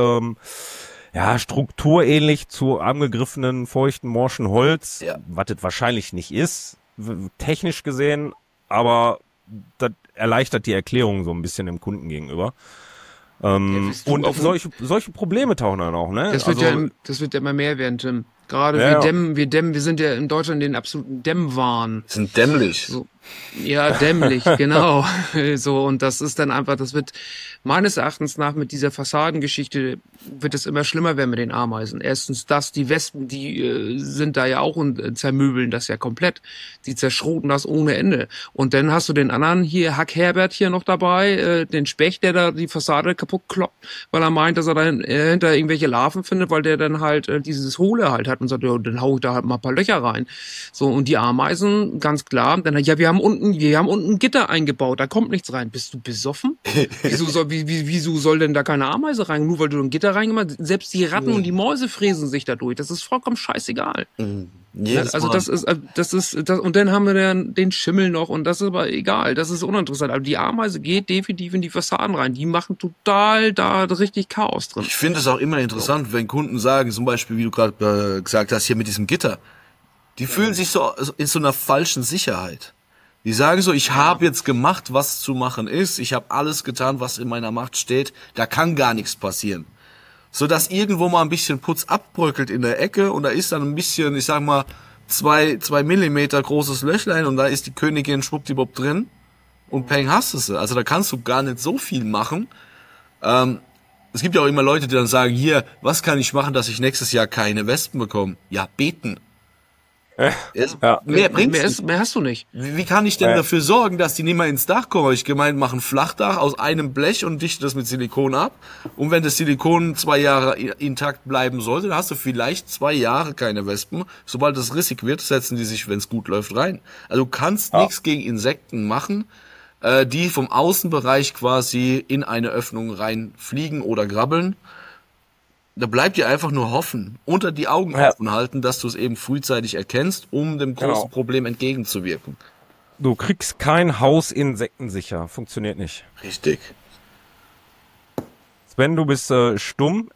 strukturähnlich zu angegriffenen, feuchten, morschen Holz, was das wahrscheinlich nicht ist, technisch gesehen, aber das erleichtert die Erklärung so ein bisschen dem Kunden gegenüber. Und solche Probleme tauchen dann auch, ne? Das wird ja immer mehr werden, Tim. Gerade wir sind ja in Deutschland in den absoluten Dämmwahn. Sind dämlich. So, ja, dämlich, genau. So, und das ist dann einfach, das wird meines Erachtens nach mit dieser Fassadengeschichte wird es immer schlimmer werden mit den Ameisen. Erstens die Wespen, die sind da ja auch und zermöbeln das ja komplett. Die zerschroten das ohne Ende. Und dann hast du den anderen hier, Hack Herbert hier noch dabei, den Specht, der da die Fassade kaputt kloppt, weil er meint, dass er da hinter irgendwelche Larven findet, weil der dann halt dieses Hohle halt hat und sagt, ja, dann hau ich da halt mal ein paar Löcher rein. So, und die Ameisen, ganz klar, dann, ja, wir haben unten Gitter eingebaut, da kommt nichts rein. Bist du besoffen? Wieso soll denn da keine Ameise rein? Nur weil du ein Gitter reingemacht hast? Selbst die Ratten und die Mäuse fräsen sich da durch. Das ist vollkommen scheißegal. Also das ist, und dann haben wir dann den Schimmel noch und das ist aber egal. Das ist uninteressant. Aber die Ameise geht definitiv in die Fassaden rein. Die machen total da richtig Chaos drin. Ich finde es auch immer interessant, wenn Kunden sagen, zum Beispiel, wie du gerade gesagt hast, hier mit diesem Gitter. Die fühlen sich so in so einer falschen Sicherheit. Die sagen so, ich habe jetzt gemacht, was zu machen ist. Ich habe alles getan, was in meiner Macht steht. Da kann gar nichts passieren. So dass irgendwo mal ein bisschen Putz abbröckelt in der Ecke und da ist dann ein bisschen, ich sag mal, 2 Millimeter großes Löchlein und da ist die Königin schwuppdiwupp drin und peng hast du sie. Also da kannst du gar nicht so viel machen. Es gibt ja auch immer Leute, die dann sagen, hier, was kann ich machen, dass ich nächstes Jahr keine Wespen bekomme? Ja, beten. Mehr hast du nicht. Wie kann ich denn dafür sorgen, dass die nicht mehr ins Dach kommen? Ich gemeint, mach ein Flachdach aus einem Blech und dichte das mit Silikon ab. Und wenn das Silikon 2 Jahre intakt bleiben sollte, dann hast du vielleicht 2 Jahre keine Wespen. Sobald es rissig wird, setzen die sich, wenn es gut läuft, rein. Also du kannst nichts gegen Insekten machen, die vom Außenbereich quasi in eine Öffnung reinfliegen oder grabbeln. Da bleibt dir einfach nur hoffen, unter die Augen offen halten, dass du es eben frühzeitig erkennst, um dem großen Problem entgegenzuwirken. Du kriegst kein Haus insektensicher. Funktioniert nicht. Richtig. Sven, du bist stumm.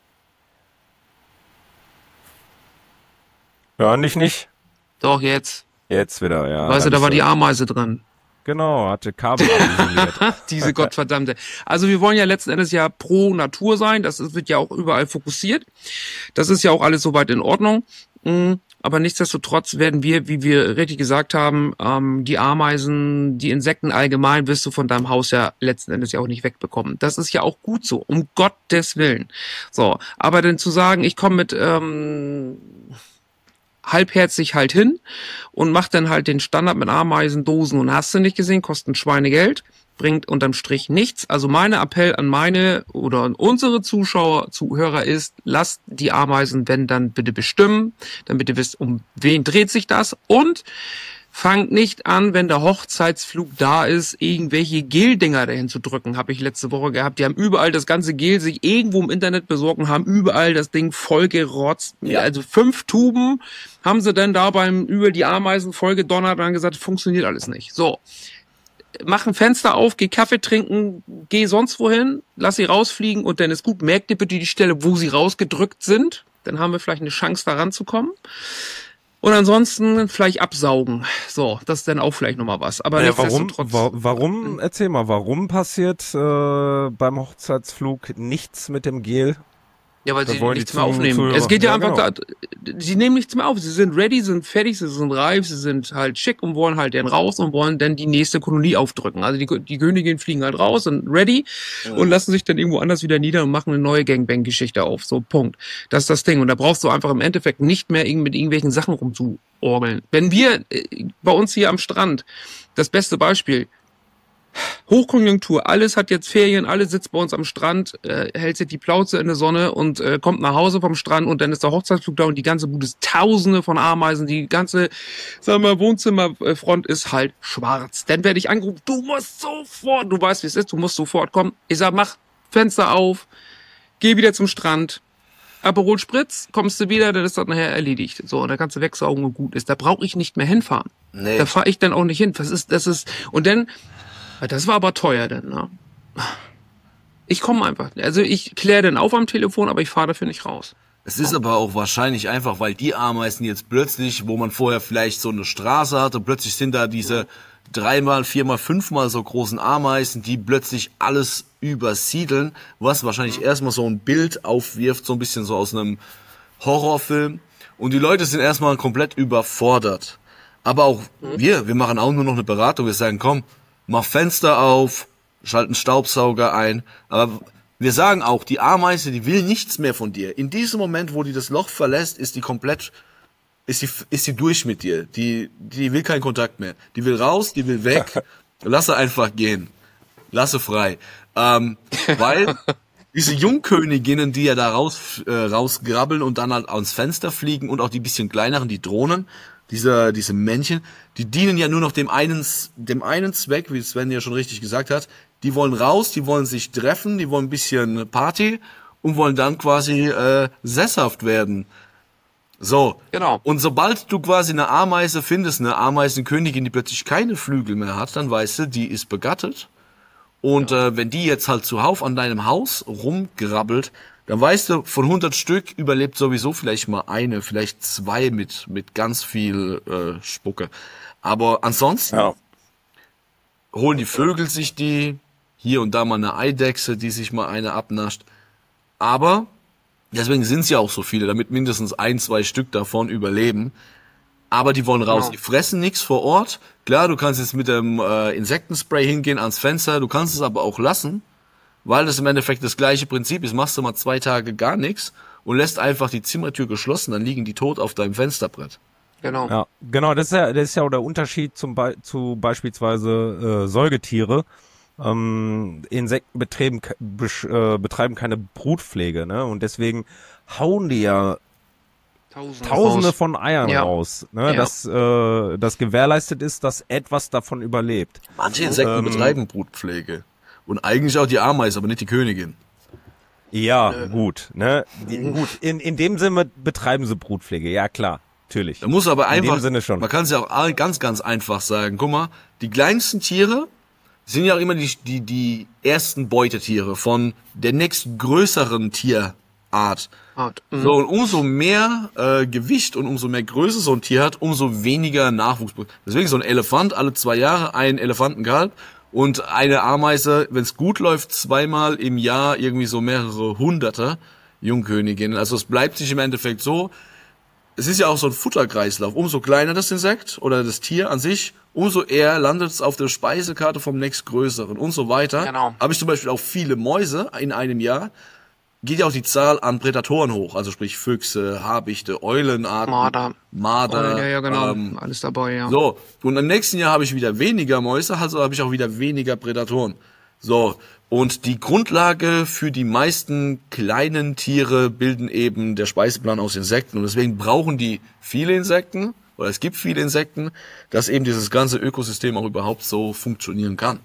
Hören dich nicht? Doch, jetzt. Jetzt wieder, ja. Weißt du, da war die Ameise dran. Genau, hatte Kabel isoliert. Diese Gottverdammte. Also wir wollen ja letzten Endes ja pro Natur sein. Das wird ja auch überall fokussiert. Das ist ja auch alles soweit in Ordnung. Aber nichtsdestotrotz werden wir, wie wir richtig gesagt haben, die Ameisen, die Insekten allgemein wirst du von deinem Haus ja letzten Endes ja auch nicht wegbekommen. Das ist ja auch gut so, um Gottes Willen. So, aber denn zu sagen, ich komme mit halbherzig halt hin und mach dann halt den Standard mit Ameisen, Dosen und hast du nicht gesehen, kosten Schweinegeld. bringt unterm Strich nichts. Also mein Appell an meine oder an unsere Zuhörer ist, lasst die Ameisen, wenn dann bitte bestimmen, damit ihr wisst, um wen dreht sich das, und fangt nicht an, wenn der Hochzeitsflug da ist, irgendwelche Gel-Dinger dahin zu drücken. Habe ich letzte Woche gehabt. Die haben überall das ganze Gel sich irgendwo im Internet besorgt und haben überall das Ding vollgerotzt. Ja. Also 5 Tuben haben sie dann da über die Ameisen vollgedonnert und haben gesagt, funktioniert alles nicht. So, mach ein Fenster auf, geh Kaffee trinken, geh sonst wohin, lass sie rausfliegen und dann ist gut. Merkt ihr bitte die Stelle, wo sie rausgedrückt sind. Dann haben wir vielleicht eine Chance, da ranzukommen. Und ansonsten vielleicht absaugen. So, das ist dann auch vielleicht nochmal was. Aber ja, warum, erzähl mal, warum passiert beim Hochzeitsflug nichts mit dem Gel? Ja, weil sie nichts mehr aufnehmen. Es geht ja einfach, genau. Sie nehmen nichts mehr auf. Sie sind ready, sind fertig, sie sind reif, sie sind halt schick und wollen halt dann raus und wollen dann die nächste Kolonie aufdrücken. Also die Königin fliegen halt raus, sind ready und lassen sich dann irgendwo anders wieder nieder und machen eine neue Gangbang-Geschichte auf. So, Punkt. Das ist das Ding. Und da brauchst du einfach im Endeffekt nicht mehr mit irgendwelchen Sachen rumzuorgeln. Wenn wir bei uns hier am Strand, das beste Beispiel, Hochkonjunktur, alles hat jetzt Ferien, alles sitzt bei uns am Strand, hält sich die Plauze in der Sonne und kommt nach Hause vom Strand und dann ist der Hochzeitsflug da und die ganze Bude ist Tausende von Ameisen, die ganze, sagen wir mal, Wohnzimmerfront ist halt schwarz. Dann werde ich angerufen, du musst sofort, du weißt wie es ist, du musst sofort kommen. Ich sag, mach Fenster auf, geh wieder zum Strand, Aperol Spritz, kommst du wieder, dann ist das nachher erledigt. So, und da kannst du wegsaugen und gut ist. Da brauche ich nicht mehr hinfahren. Nee. Da fahre ich dann auch nicht hin. Das ist, und dann, das war aber teuer denn, ne? Ich komme einfach. Also ich kläre dann auf am Telefon, aber ich fahre dafür nicht raus. Es ist aber auch wahrscheinlich einfach, weil die Ameisen jetzt plötzlich, wo man vorher vielleicht so eine Straße hatte, plötzlich sind da diese 3-mal, 4-mal, 5-mal so großen Ameisen, die plötzlich alles übersiedeln, was wahrscheinlich erstmal so ein Bild aufwirft, so ein bisschen so aus einem Horrorfilm. Und die Leute sind erstmal komplett überfordert. Aber auch wir machen auch nur noch eine Beratung. Wir sagen, komm, mach Fenster auf, schalt einen Staubsauger ein. Aber wir sagen auch, die Ameise, die will nichts mehr von dir. In diesem Moment, wo die das Loch verlässt, ist die komplett, ist sie durch mit dir. Die will keinen Kontakt mehr. Die will raus, die will weg. Lass sie einfach gehen. Lass sie frei. Weil diese Jungköniginnen, die ja da rausgrabbeln und dann halt ans Fenster fliegen und auch die bisschen kleineren, die Drohnen, diese Männchen, die dienen ja nur noch dem einen Zweck, wie Sven ja schon richtig gesagt hat. Die wollen raus, die wollen sich treffen, die wollen ein bisschen Party und wollen dann quasi sesshaft werden. So. Genau. Und sobald du quasi eine Ameise findest, eine Ameisenkönigin, die plötzlich keine Flügel mehr hat, dann weißt du, die ist begattet. Und wenn die jetzt halt zuhauf an deinem Haus rumgrabbelt, dann weißt du, von 100 Stück überlebt sowieso vielleicht mal eine, vielleicht 2 mit ganz viel Spucke. Aber ansonsten holen die Vögel sich die, hier und da mal eine Eidechse, die sich mal eine abnascht. Aber deswegen sind es ja auch so viele, damit mindestens 1, 2 Stück davon überleben. Aber die wollen raus. Die fressen nichts vor Ort. Klar, du kannst jetzt mit dem Insektenspray hingehen ans Fenster, du kannst es aber auch lassen. Weil das im Endeffekt das gleiche Prinzip ist, machst du mal 2 Tage gar nichts und lässt einfach die Zimmertür geschlossen, dann liegen die tot auf deinem Fensterbrett. Genau. Ja, genau, das ist ja auch der Unterschied zu beispielsweise Säugetiere. Insekten betreiben keine Brutpflege, ne? Und deswegen hauen die ja Tausende von Eiern raus, ne? Ja. Das gewährleistet ist, dass etwas davon überlebt. Manche Insekten betreiben Brutpflege. Und eigentlich auch die Ameise, aber nicht die Königin. Ja, gut. Ne? Gut, in dem Sinne betreiben sie Brutpflege, ja klar, natürlich. Da muss aber einfach, in dem Sinne schon. Man kann es ja auch ganz, ganz einfach sagen. Guck mal, die kleinsten Tiere sind ja auch immer die ersten Beutetiere von der nächstgrößeren Tierart. So, und umso mehr Gewicht und umso mehr Größe so ein Tier hat, umso weniger Nachwuchs. Deswegen so ein Elefant, alle 2 Jahre ein Elefantenkalb. Und eine Ameise, wenn es gut läuft, 2-mal im Jahr irgendwie so mehrere hunderte Jungköniginnen. Also es bleibt sich im Endeffekt so. Es ist ja auch so ein Futterkreislauf. Umso kleiner das Insekt oder das Tier an sich, umso eher landet es auf der Speisekarte vom nächstgrößeren und so weiter. Genau. Habe ich zum Beispiel auch viele Mäuse in einem Jahr. geht ja auch die Zahl an Prädatoren hoch, also sprich Füchse, Habichte, Eulenarten, Marder, ja, genau, alles dabei, ja. So, und im nächsten Jahr habe ich wieder weniger Mäuse, also habe ich auch wieder weniger Prädatoren. So, und die Grundlage für die meisten kleinen Tiere bilden eben der Speiseplan aus Insekten. Und deswegen brauchen die viele Insekten, oder es gibt viele Insekten, dass eben dieses ganze Ökosystem auch überhaupt so funktionieren kann.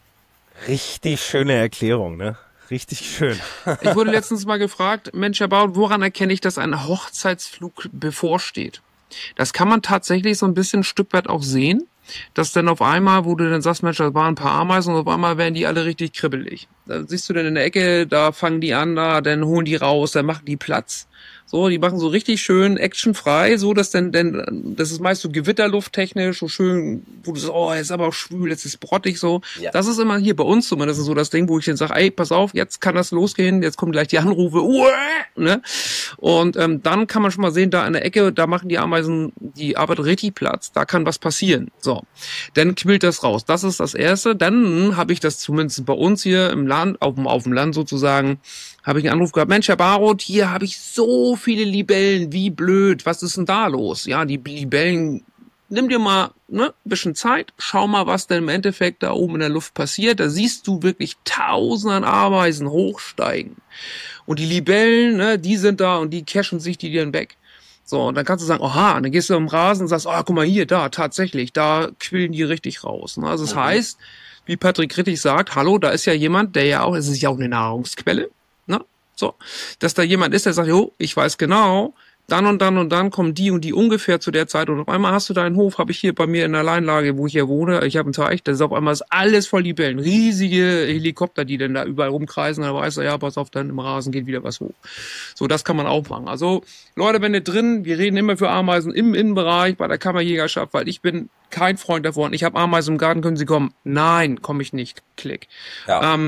Richtig schöne Erklärung, ne? Richtig schön. Ich wurde letztens mal gefragt, Mensch, Herr Bauer, woran erkenne ich, dass ein Hochzeitsflug bevorsteht? Das kann man tatsächlich so ein bisschen ein Stück weit auch sehen, dass dann auf einmal, wo du dann sagst, Mensch, da waren ein paar Ameisen und auf einmal werden die alle richtig kribbelig. Da siehst du dann in der Ecke, da fangen die an, dann holen die raus, dann machen die Platz. So, die machen so richtig schön actionfrei, so dass das ist meist so gewitterlufttechnisch, so schön, wo du sagst, oh, jetzt ist aber auch schwül, jetzt ist brottig so. Ja. Das ist immer hier bei uns zumindest so das Ding, wo ich dann sage, ey, pass auf, jetzt kann das losgehen, jetzt kommen gleich die Anrufe, ne? Und dann kann man schon mal sehen, da in der Ecke, da machen die Ameisen die Arbeit richtig Platz, da kann was passieren. So, dann quillt das raus. Das ist das Erste. Dann habe ich das zumindest bei uns hier im Land, auf dem Land sozusagen, habe ich einen Anruf gehabt, Mensch, Herr Baroth, hier habe ich so viele Libellen, wie blöd, was ist denn da los? Ja, die Libellen, nimm dir mal ein bisschen Zeit, schau mal, was denn im Endeffekt da oben in der Luft passiert. Da siehst du wirklich tausende an Ameisen hochsteigen. Und die Libellen, ne, die sind da und die cashen sich die dann weg. So, und dann kannst du sagen, oha, und dann gehst du am Rasen und sagst, guck mal hier, da, tatsächlich, da quillen die richtig raus. Ne? Also das heißt, wie Patrick richtig sagt, hallo, da ist ja jemand, der ja auch, es ist ja auch eine Nahrungsquelle, ne? So, dass da jemand ist, der sagt, jo, ich weiß genau, dann und dann und dann kommen die und die ungefähr zu der Zeit und auf einmal hast du deinen Hof, habe ich hier bei mir in der Alleinlage, wo ich hier wohne, ich habe einen Teich, das ist auf einmal alles voll Libellen, riesige Helikopter, die dann da überall rumkreisen, da weißt du, ja, pass auf, dann im Rasen geht wieder was hoch. So, das kann man auch machen. Also, Leute, wenn ihr drin, wir reden immer für Ameisen im Innenbereich bei der Kammerjägerschaft, weil ich bin kein Freund davon, ich habe Ameisen im Garten, können Sie kommen? Nein, komme ich nicht, klick. Ja.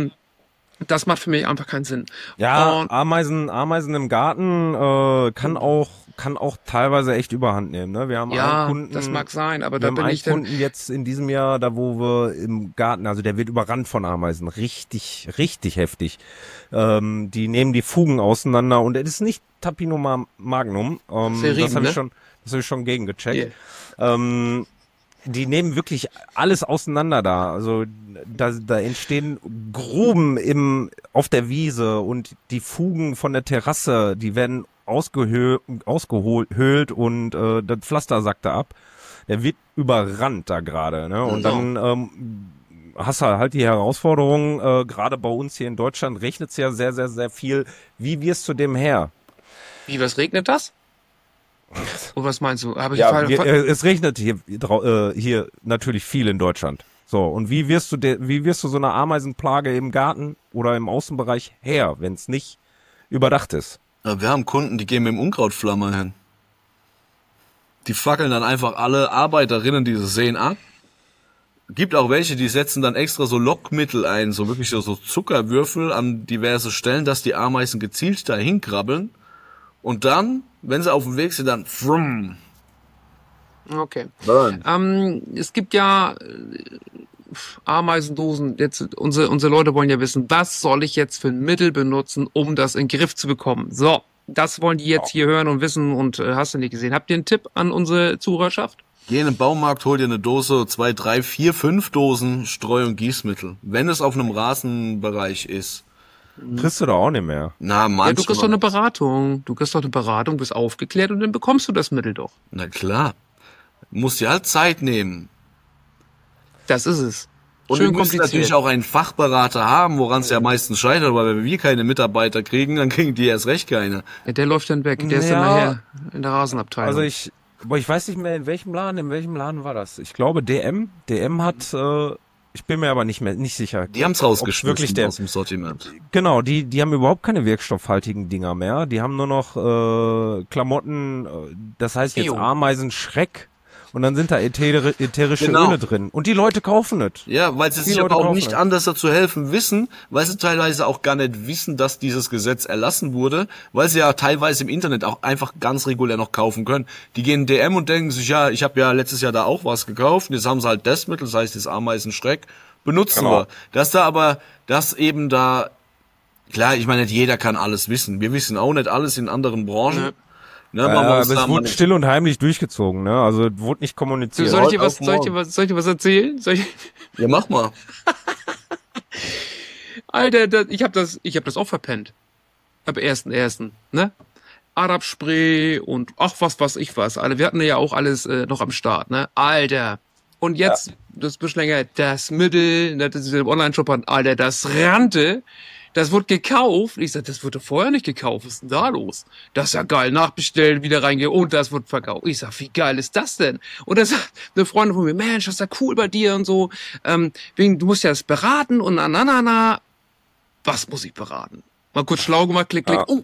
Das macht für mich einfach keinen Sinn. Ja, und Ameisen im Garten kann auch teilweise echt Überhand nehmen. Ne? Wir haben einen Kunden, das mag sein, aber da bin ich dann Kunden jetzt in diesem Jahr, da wo wir im Garten, also der wird überrannt von Ameisen, richtig heftig. Die nehmen die Fugen auseinander und es ist nicht Tapinoma magnum. Das habe ich schon gegengecheckt. Yeah. Die nehmen wirklich alles auseinander da. Also da entstehen Gruben auf der Wiese und die Fugen von der Terrasse, die werden ausgehöhlt und das Pflaster sackt da ab. Der wird überrannt da gerade. Ne? Und dann hast du halt die Herausforderung, gerade bei uns hier in Deutschland regnet es ja sehr, sehr, sehr viel. Wie wirst du dem Herr? Wie, was regnet das? Und was meinst du? Es regnet hier natürlich viel in Deutschland. So, und wie wirst du so eine Ameisenplage im Garten oder im Außenbereich her, wenn es nicht überdacht ist? Ja, wir haben Kunden, die gehen mit dem Unkrautflammer hin. Die fackeln dann einfach alle Arbeiterinnen, die sie sehen, ab. Gibt auch welche, die setzen dann extra so Lockmittel ein, so wirklich so Zuckerwürfel an diverse Stellen, dass die Ameisen gezielt dahin krabbeln. Und dann, wenn sie auf dem Weg sind, dann frum. Okay. Es gibt ja Ameisendosen. Jetzt unsere Leute wollen ja wissen, was soll ich jetzt für ein Mittel benutzen, um das in den Griff zu bekommen? So, das wollen die jetzt hier hören und wissen und hast du nicht gesehen. Habt ihr einen Tipp an unsere Zuhörerschaft? Geh in den Baumarkt, hol dir eine Dose, 2, 3, 4, 5 Dosen Streu- und Gießmittel. Wenn es auf einem Rasenbereich ist. Kriegst du da auch nicht mehr. Na, manchmal. Ja, du kriegst doch eine Beratung. Bist aufgeklärt und dann bekommst du das Mittel doch. Na klar. Musst dir halt Zeit nehmen. Das ist es. Und du musst natürlich auch einen Fachberater haben, woran es ja meistens scheitert, weil wenn wir keine Mitarbeiter kriegen, dann kriegen die erst recht keine. Ja, der läuft dann weg. Der ist dann nachher in der Rasenabteilung. Also ich weiß nicht mehr, in welchem Laden war das? Ich glaube DM. DM hat, ich bin mir aber nicht sicher. Die haben's rausgeschmissen aus dem Sortiment. Genau, die haben überhaupt keine wirkstoffhaltigen Dinger mehr. Die haben nur noch Klamotten, das heißt jetzt Ameisenschreck. Und dann sind da ätherische Öle drin. Und die Leute kaufen es. Ja, weil sie sich aber auch nicht anders dazu helfen wissen, weil sie teilweise auch gar nicht wissen, dass dieses Gesetz erlassen wurde, weil sie ja teilweise im Internet auch einfach ganz regulär noch kaufen können. Die gehen in DM und denken sich, ja, ich habe ja letztes Jahr da auch was gekauft. Und jetzt haben sie halt das Mittel, das heißt das Ameisenschreck, benutzen wir. Dass eben da Klar, ich meine, nicht jeder kann alles wissen. Wir wissen auch nicht alles in anderen Branchen. Ne, aber es wurde still und heimlich durchgezogen, ne? Also wurde nicht kommuniziert. Soll ich dir was erzählen? Ja, mach mal. Alter, ich hab das auch verpennt. Ab 1.1., ne? Arab-Spray und ach was alle. Wir hatten ja auch alles noch am Start, ne? Alter. Und jetzt, das ist ein bisschen länger, das Mittel, das ist im Online-Shop, Alter, das rannte, das wurde gekauft. Ich sag, das wurde vorher nicht gekauft, was ist denn da los? Das ist ja geil, nachbestellen, wieder reingehen und das wird verkauft. Ich sag, wie geil ist das denn? Und da sagt eine Freundin von mir, Mensch, das ist ja cool bei dir und so, du musst ja das beraten und na. Was muss ich beraten? Mal kurz schlau gemacht, klick, oh,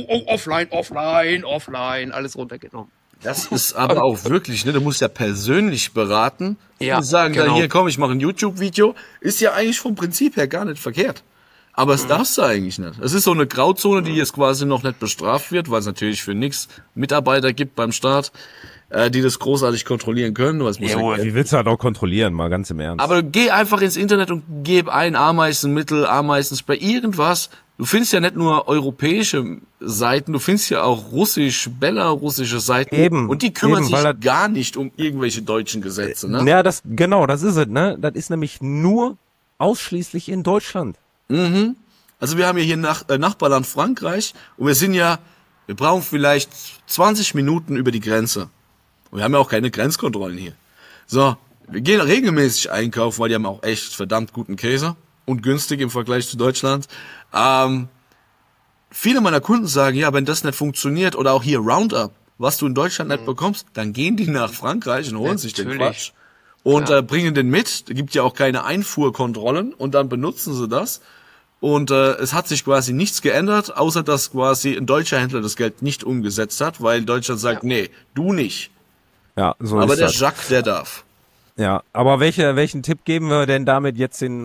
offline, alles runtergenommen. Das ist aber auch wirklich, ne, du musst ja persönlich beraten. Ja, die sagen genau. dann, hier komm, ich mache ein YouTube-Video. Ist ja eigentlich vom Prinzip her gar nicht verkehrt. Aber es darfst du eigentlich nicht. Es ist so eine Grauzone, die jetzt quasi noch nicht bestraft wird, weil es natürlich für nichts Mitarbeiter gibt beim Staat, die das großartig kontrollieren können. Wie willst du halt auch kontrollieren, mal ganz im Ernst. Aber geh einfach ins Internet und gib ein Ameisenmittel, Ameisenspray, irgendwas. Du findest ja nicht nur europäische Seiten, du findest ja auch belarussische Seiten. Eben. Und die kümmern sich gar nicht um irgendwelche deutschen Gesetze, ne? Ja, das ist es, ne? Das ist nämlich nur ausschließlich in Deutschland. Mhm. Also wir haben ja hier Nachbarland Frankreich und wir brauchen vielleicht 20 Minuten über die Grenze. Und wir haben ja auch keine Grenzkontrollen hier. So, wir gehen regelmäßig einkaufen, weil die haben auch echt verdammt guten Käse und günstig im Vergleich zu Deutschland. Viele meiner Kunden sagen, ja, wenn das nicht funktioniert oder auch hier Roundup, was du in Deutschland nicht bekommst, dann gehen die nach Frankreich und holen sich den Quatsch und bringen den mit. Da gibt ja auch keine Einfuhrkontrollen und dann benutzen sie das. Und es hat sich quasi nichts geändert, außer dass quasi ein deutscher Händler das Geld nicht umgesetzt hat, weil Deutschland sagt, nee, du nicht. Ja, so aber ist der das. Jacques, der darf. Ja, aber welchen Tipp geben wir denn damit jetzt den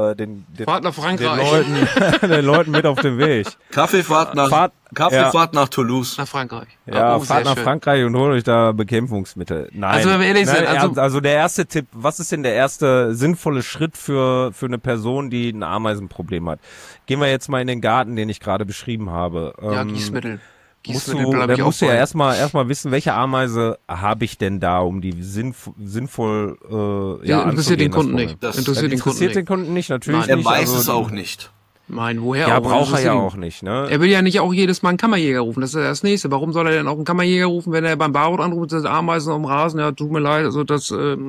Fahrt nach Frankreich. den Leuten mit auf den Weg? Kaffeefahrt nach Toulouse. Nach Frankreich. Ja, fahrt nach Frankreich und holt euch da Bekämpfungsmittel. Nein. Also wenn wir ehrlich sind, also der erste Tipp, was ist denn der erste sinnvolle Schritt für eine Person, die ein Ameisenproblem hat? Gehen wir jetzt mal in den Garten, den ich gerade beschrieben habe. Ja, Gießmittel. Musst du ja erstmal wissen, welche Ameise habe ich denn da, um die sinnvoll interessiert den Kunden nicht. Das interessiert den Kunden nicht, natürlich nicht. Er weiß es auch nicht. Mein, woher ja, auch? braucht er ja auch nicht, ne? Er will ja nicht auch jedes Mal einen Kammerjäger rufen, das ist ja das Nächste. Warum soll er denn auch einen Kammerjäger rufen, wenn er beim Baurat anruft, das Ameisen am Rasen, ja, tut mir leid, also das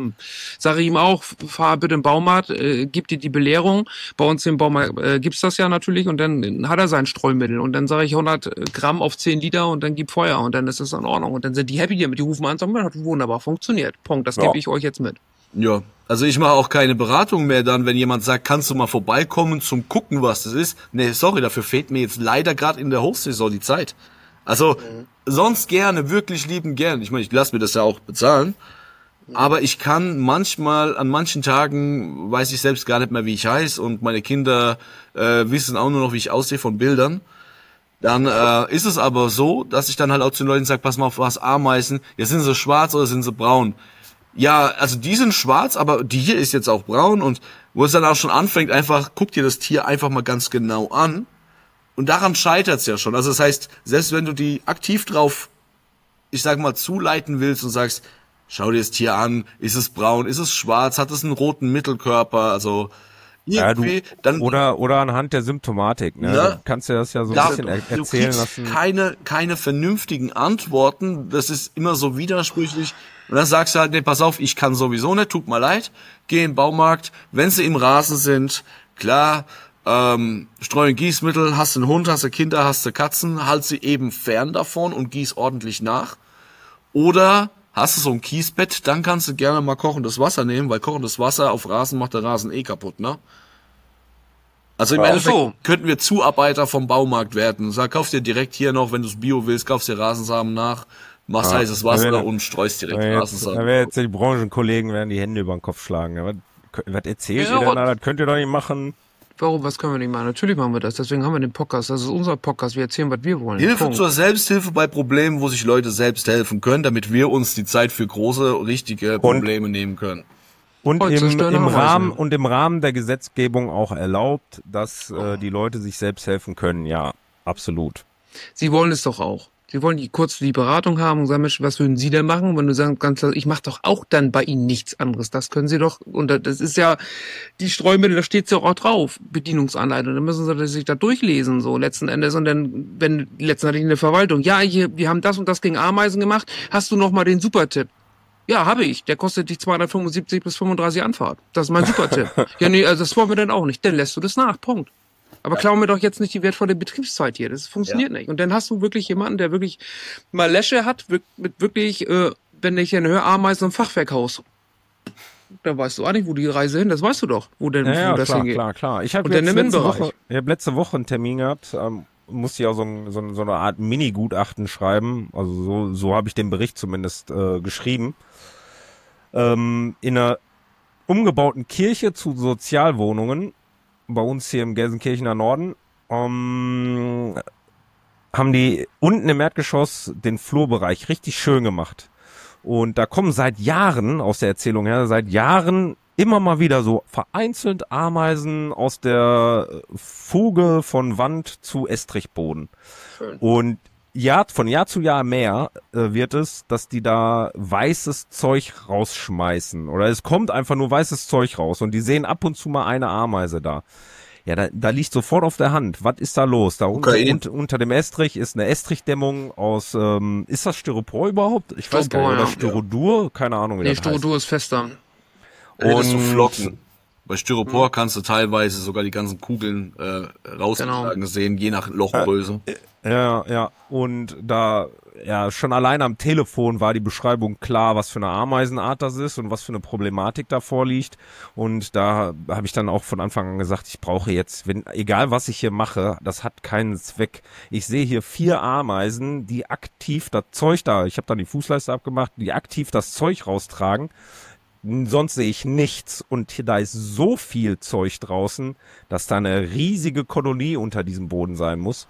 sage ich ihm auch, fahr bitte im Baumarkt, gib dir die Belehrung. Bei uns im Baumarkt gibt's das ja natürlich und dann hat er sein Streumittel und dann sage ich 100 Gramm auf 10 Liter und dann gib Feuer und dann ist das in Ordnung und dann sind die happy damit, die rufen an und sagen, das hat wunderbar funktioniert. Punkt, das gebe ich euch jetzt mit. Ja, also ich mache auch keine Beratung mehr dann, wenn jemand sagt, kannst du mal vorbeikommen zum gucken, was das ist. Nee, sorry, dafür fehlt mir jetzt leider gerade in der Hochsaison die Zeit. Also sonst gerne, wirklich liebend gern. Ich meine, ich lasse mir das ja auch bezahlen. Aber ich kann manchmal, an manchen Tagen weiß ich selbst gar nicht mehr, wie ich heiße und meine Kinder wissen auch nur noch, wie ich aussehe von Bildern. Dann ist es aber so, dass ich dann halt auch zu den Leuten sage, pass mal auf, was Ameisen, ja, sind sie schwarz oder sind sie braun? Ja, also die sind schwarz, aber die hier ist jetzt auch braun und wo es dann auch schon anfängt, einfach, guck dir das Tier einfach mal ganz genau an und daran scheitert's ja schon. Also das heißt, selbst wenn du die aktiv drauf, ich sag mal, zuleiten willst und sagst, schau dir das Tier an, ist es braun, ist es schwarz, hat es einen roten Mittelkörper, also irgendwie, dann oder anhand der Symptomatik, ne? Du kannst dir das ja so ein bisschen erzählen lassen. Keine vernünftigen Antworten, das ist immer so widersprüchlich. Und dann sagst du halt, nee, pass auf, ich kann sowieso nicht, tut mir leid, geh in den Baumarkt, wenn sie im Rasen sind, klar, streuen Gießmittel, hast du einen Hund, hast du Kinder, hast du Katzen, halt sie eben fern davon und gieß ordentlich nach. Oder hast du so ein Kiesbett, dann kannst du gerne mal kochendes Wasser nehmen, weil kochendes Wasser auf Rasen macht der Rasen eh kaputt, ne? Also im Endeffekt könnten wir Zuarbeiter vom Baumarkt werden. Sag, kauf dir direkt hier noch, wenn du es Bio willst, kaufst dir Rasensamen nach, machst heißes Wasser und streust direkt Rasensamen. Da werden jetzt die Branchenkollegen werden die Hände über den Kopf schlagen. Was erzählt ihr denn da? Das könnt ihr doch nicht machen. Warum, was können wir nicht machen? Natürlich machen wir das. Deswegen haben wir den Podcast. Das ist unser Podcast. Wir erzählen, was wir wollen. Hilfe zur Selbsthilfe bei Problemen, wo sich Leute selbst helfen können, damit wir uns die Zeit für große, richtige Probleme nehmen können. Und Oh, zerstören Ameisen. im Rahmen der Gesetzgebung auch erlaubt, dass die Leute sich selbst helfen können. Ja, absolut. Sie wollen es doch auch. Sie wollen kurz die Beratung haben und sagen, Mensch, was würden Sie denn machen? Wenn du sagst, ganz klar, ich mache doch auch dann bei Ihnen nichts anderes. Das können Sie doch, und das ist ja, die Streumittel, da steht ja auch drauf, Bedienungsanleitung. Dann müssen Sie sich da durchlesen, so letzten Endes. Und dann, wenn letztendlich in der Verwaltung, ja, hier, wir haben das und das gegen Ameisen gemacht, hast du noch mal den Supertipp? Ja, habe ich. Der kostet dich 275 bis 35 Anfahrt. Das ist mein Supertipp. Ja, nee, also das wollen wir dann auch nicht. Dann lässt du das nach. Punkt. Aber klauen mir doch jetzt nicht die wertvolle Betriebszeit hier. Das funktioniert nicht. Und dann hast du wirklich jemanden, der wirklich mal Läsche hat, mit wirklich, wenn ich dann höre, Ameisen im Fachwerkhaus. Dann weißt du auch nicht, wo die Reise hin, das weißt du doch, wo denn Ja, wo das klar, hingeht. klar. Ich habe Und dann im Innenbereich. letzte Woche einen Termin gehabt, musste ja auch so eine Art Mini-Gutachten schreiben. Also so habe ich den Bericht zumindest geschrieben. In einer umgebauten Kirche zu Sozialwohnungen bei uns hier im Gelsenkirchener Norden haben die unten im Erdgeschoss den Flurbereich richtig schön gemacht. Und da kommen seit Jahren, aus der Erzählung her, immer mal wieder so vereinzelt Ameisen aus der Fuge von Wand zu Estrichboden. Schön. Und ja, von Jahr zu Jahr mehr wird es, dass die da weißes Zeug rausschmeißen. Oder es kommt einfach nur weißes Zeug raus und die sehen ab und zu mal eine Ameise da. Ja, da liegt sofort auf der Hand. Was ist da los? Da unter dem Estrich ist eine Estrichdämmung aus, ist das Styropor überhaupt? Ich weiß gar nicht, oder Styrodur? Keine Ahnung, wie Nee, das heißt. Styrodur ist fester. Und so Flocken. Bei Styropor kannst du teilweise sogar die ganzen Kugeln rausgetragen sehen, je nach Lochgröße. Ja. Und da, ja, schon allein am Telefon war die Beschreibung klar, was für eine Ameisenart das ist und was für eine Problematik da vorliegt. Und da habe ich dann auch von Anfang an gesagt, ich brauche jetzt, egal was ich hier mache, das hat keinen Zweck. Ich sehe hier 4 Ameisen, die aktiv das Zeug da, ich habe dann die Fußleiste abgemacht, die aktiv das Zeug raustragen. Sonst sehe ich nichts und da ist so viel Zeug draußen, dass da eine riesige Kolonie unter diesem Boden sein muss.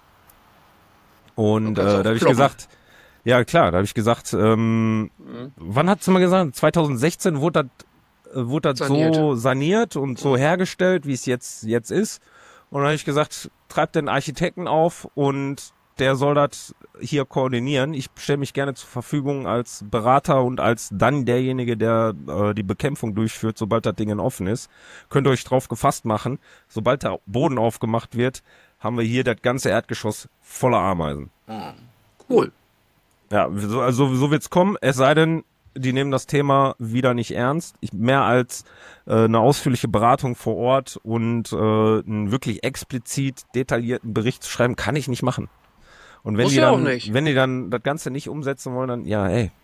Und da habe ich gesagt, ja klar, da habe ich gesagt, wann hat's mal gesagt? 2016 wurde das so saniert und so hergestellt, wie es jetzt ist. Und dann habe ich gesagt, treibt den Architekten auf und der soll das hier koordinieren. Ich stelle mich gerne zur Verfügung als Berater und als dann derjenige, der die Bekämpfung durchführt, sobald das Ding offen ist. Könnt ihr euch drauf gefasst machen. Sobald der Boden aufgemacht wird, haben wir hier das ganze Erdgeschoss voller Ameisen. Cool. Ja, so wird's kommen. Es sei denn, die nehmen das Thema wieder nicht ernst. Mehr als eine ausführliche Beratung vor Ort und einen wirklich explizit detaillierten Bericht zu schreiben, kann ich nicht machen. Und wenn die dann das Ganze nicht umsetzen wollen, dann, ja, ey.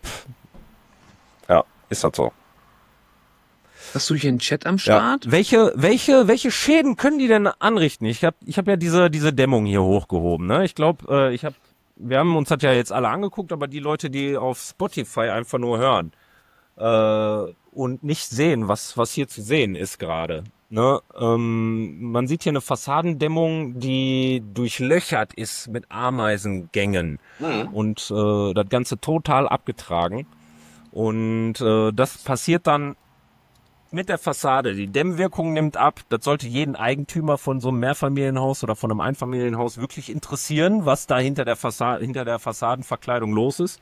Ja, ist das so. Hast du hier einen Chat am Start? Ja. Welche Schäden können die denn anrichten? Ich hab ja diese Dämmung hier hochgehoben, ne? Ich glaube, wir haben uns das ja jetzt alle angeguckt, aber die Leute, die auf Spotify einfach nur hören und nicht sehen, was hier zu sehen ist gerade. Ne, man sieht hier eine Fassadendämmung, die durchlöchert ist mit Ameisengängen und das Ganze total abgetragen. Und das passiert dann mit der Fassade. Die Dämmwirkung nimmt ab. Das sollte jeden Eigentümer von so einem Mehrfamilienhaus oder von einem Einfamilienhaus wirklich interessieren, was da hinter der Fassadenverkleidung los ist,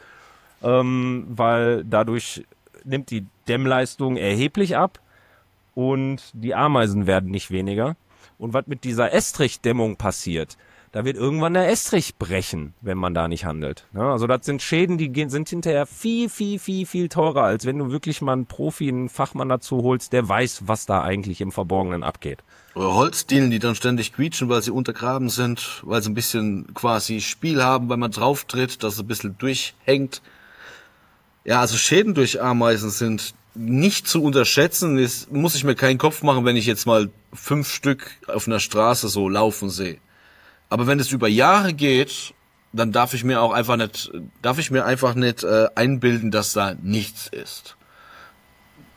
weil dadurch nimmt die Dämmleistung erheblich ab. Und die Ameisen werden nicht weniger. Und was mit dieser Estrichdämmung passiert, da wird irgendwann der Estrich brechen, wenn man da nicht handelt. Ja, also das sind Schäden, die sind hinterher viel teurer, als wenn du wirklich mal einen Profi, einen Fachmann dazu holst, der weiß, was da eigentlich im Verborgenen abgeht. Oder Holzdielen, die dann ständig quietschen, weil sie untergraben sind, weil sie ein bisschen quasi Spiel haben, weil man drauf tritt, dass es ein bisschen durchhängt. Ja, also Schäden durch Ameisen sind nicht zu unterschätzen. Ist, muss ich mir keinen Kopf machen, wenn ich jetzt mal 5 Stück auf einer Straße so laufen sehe. Aber wenn es über Jahre geht, dann darf ich mir einfach nicht einbilden, dass da nichts ist.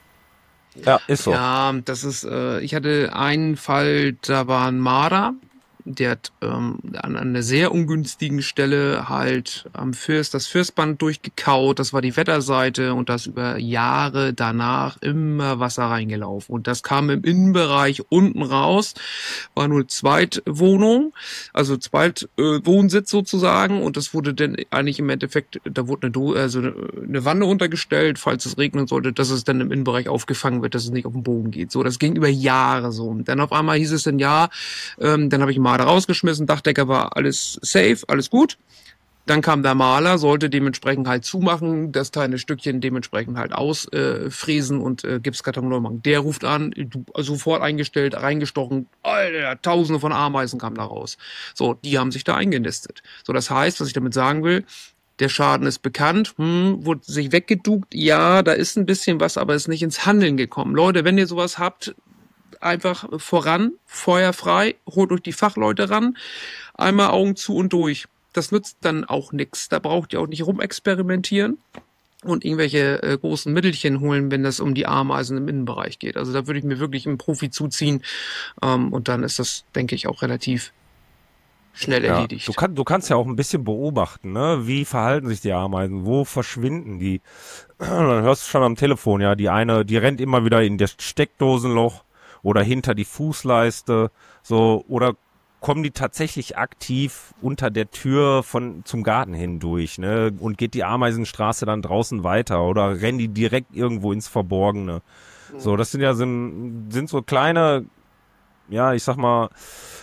Ja, ist so. Ja, das ist, ich hatte einen Fall, da war ein Marder, der hat an einer sehr ungünstigen Stelle halt das Firstband durchgekaut, das war die Wetterseite und das über Jahre danach immer Wasser reingelaufen. Und das kam im Innenbereich unten raus, war nur Zweitwohnung, also Zweitwohnsitz sozusagen, und das wurde dann eigentlich im Endeffekt, da wurde eine Wanne untergestellt, falls es regnen sollte, dass es dann im Innenbereich aufgefangen wird, dass es nicht auf den Boden geht. So, das ging über Jahre so. Und dann auf einmal hieß es dann, dann habe ich einen Maler rausgeschmissen, Dachdecker war alles safe, alles gut. Dann kam der Maler, sollte dementsprechend halt zumachen, das kleine Stückchen dementsprechend halt ausfräsen und Gipskarton neu machen. Der ruft an, sofort eingestellt, reingestochen, Alter, Tausende von Ameisen kamen da raus. So, die haben sich da eingenistet. So, das heißt, was ich damit sagen will, der Schaden ist bekannt, wurde sich weggeduckt, ja, da ist ein bisschen was, aber ist nicht ins Handeln gekommen. Leute, wenn ihr sowas habt, einfach voran, feuerfrei, holt euch die Fachleute ran, einmal Augen zu und durch. Das nützt dann auch nichts. Da braucht ihr auch nicht rumexperimentieren und irgendwelche großen Mittelchen holen, wenn das um die Ameisen im Innenbereich geht. Also da würde ich mir wirklich einen Profi zuziehen und dann ist das, denke ich, auch relativ schnell erledigt. Du kannst ja auch ein bisschen beobachten, ne? Wie verhalten sich die Ameisen? Wo verschwinden die? Dann hörst du schon am Telefon, ja, die rennt immer wieder in das Steckdosenloch oder hinter die Fußleiste, so, oder kommen die tatsächlich aktiv unter der Tür zum Garten hindurch, ne? Und geht die Ameisenstraße dann draußen weiter oder rennen die direkt irgendwo ins Verborgene? So, das sind so kleine, ja, ich sag mal,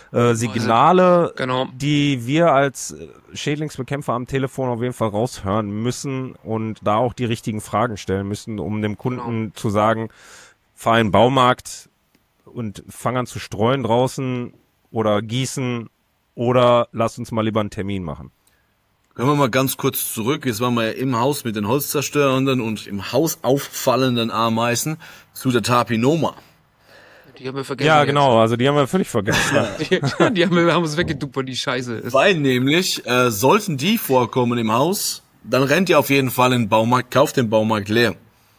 Signale, genau, die wir als Schädlingsbekämpfer am Telefon auf jeden Fall raushören müssen und da auch die richtigen Fragen stellen müssen, um dem Kunden zu sagen, fahr in den Baumarkt und fang an zu streuen draußen oder gießen oder lass uns mal lieber einen Termin machen. Können wir mal ganz kurz zurück. Jetzt waren wir ja im Haus mit den holzzerstörenden und im Haus auffallenden Ameisen zu der Tapinoma. Die haben wir vergessen. Ja, genau, also die haben wir völlig vergessen. die haben uns weggeduckt, die Scheiße ist. Weil nämlich, sollten die vorkommen im Haus, dann rennt ihr auf jeden Fall in den Baumarkt, kauft den Baumarkt leer.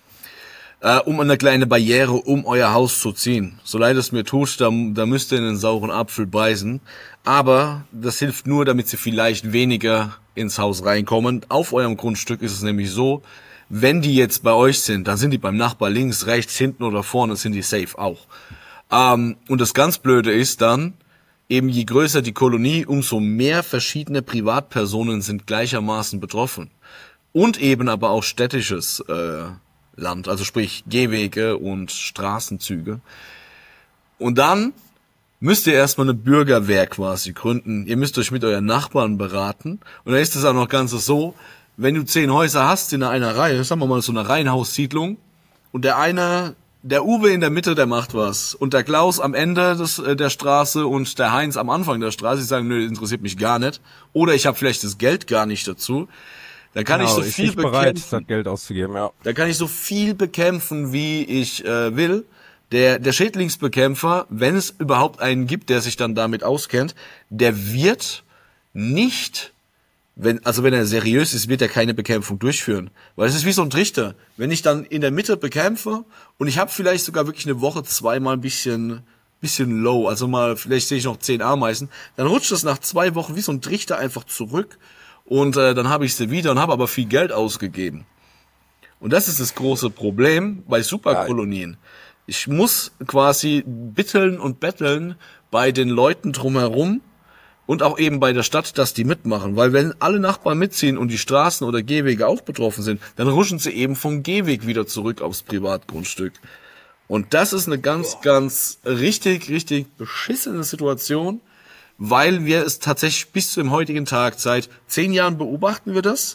Um eine kleine Barriere um euer Haus zu ziehen. So leid es mir tut, da müsst ihr in den sauren Apfel beißen. Aber das hilft nur, damit sie vielleicht weniger ins Haus reinkommen. Auf eurem Grundstück ist es nämlich so, wenn die jetzt bei euch sind, dann sind die beim Nachbar links, rechts, hinten oder vorne, sind die safe auch. Und das ganz Blöde ist dann, eben je größer die Kolonie, umso mehr verschiedene Privatpersonen sind gleichermaßen betroffen. Und eben aber auch städtisches Land, also sprich Gehwege und Straßenzüge. Und dann müsst ihr erstmal eine Bürgerwehr quasi gründen. Ihr müsst euch mit euren Nachbarn beraten. Und dann ist es auch noch ganz so, wenn du 10 Häuser hast in einer Reihe, sagen wir mal so eine Reihenhaussiedlung, und der Uwe in der Mitte, der macht was. Und der Klaus am Ende der Straße und der Heinz am Anfang der Straße, die sagen, nö, das interessiert mich gar nicht. Oder ich habe vielleicht das Geld gar nicht dazu. Da kann ich so viel bereit, das Geld auszugeben, ja. Da kann ich so viel bekämpfen, wie ich will. Der Schädlingsbekämpfer, wenn es überhaupt einen gibt, der sich dann damit auskennt, der wird nicht, wenn er seriös ist, wird er keine Bekämpfung durchführen. Weil es ist wie so ein Trichter. Wenn ich dann in der Mitte bekämpfe und ich habe vielleicht sogar wirklich eine Woche, 2 mal ein bisschen low, also mal, vielleicht sehe ich noch 10 Ameisen, dann rutscht das nach 2 Wochen wie so ein Trichter einfach zurück. Und dann habe ich sie wieder und habe aber viel Geld ausgegeben. Und das ist das große Problem bei Superkolonien. Ich muss quasi bitteln und betteln bei den Leuten drumherum und auch eben bei der Stadt, dass die mitmachen. Weil wenn alle Nachbarn mitziehen und die Straßen oder Gehwege auch betroffen sind, dann rutschen sie eben vom Gehweg wieder zurück aufs Privatgrundstück. Und das ist eine ganz richtig beschissene Situation, weil wir es tatsächlich bis zum heutigen Tag, seit 10 Jahren beobachten wir das.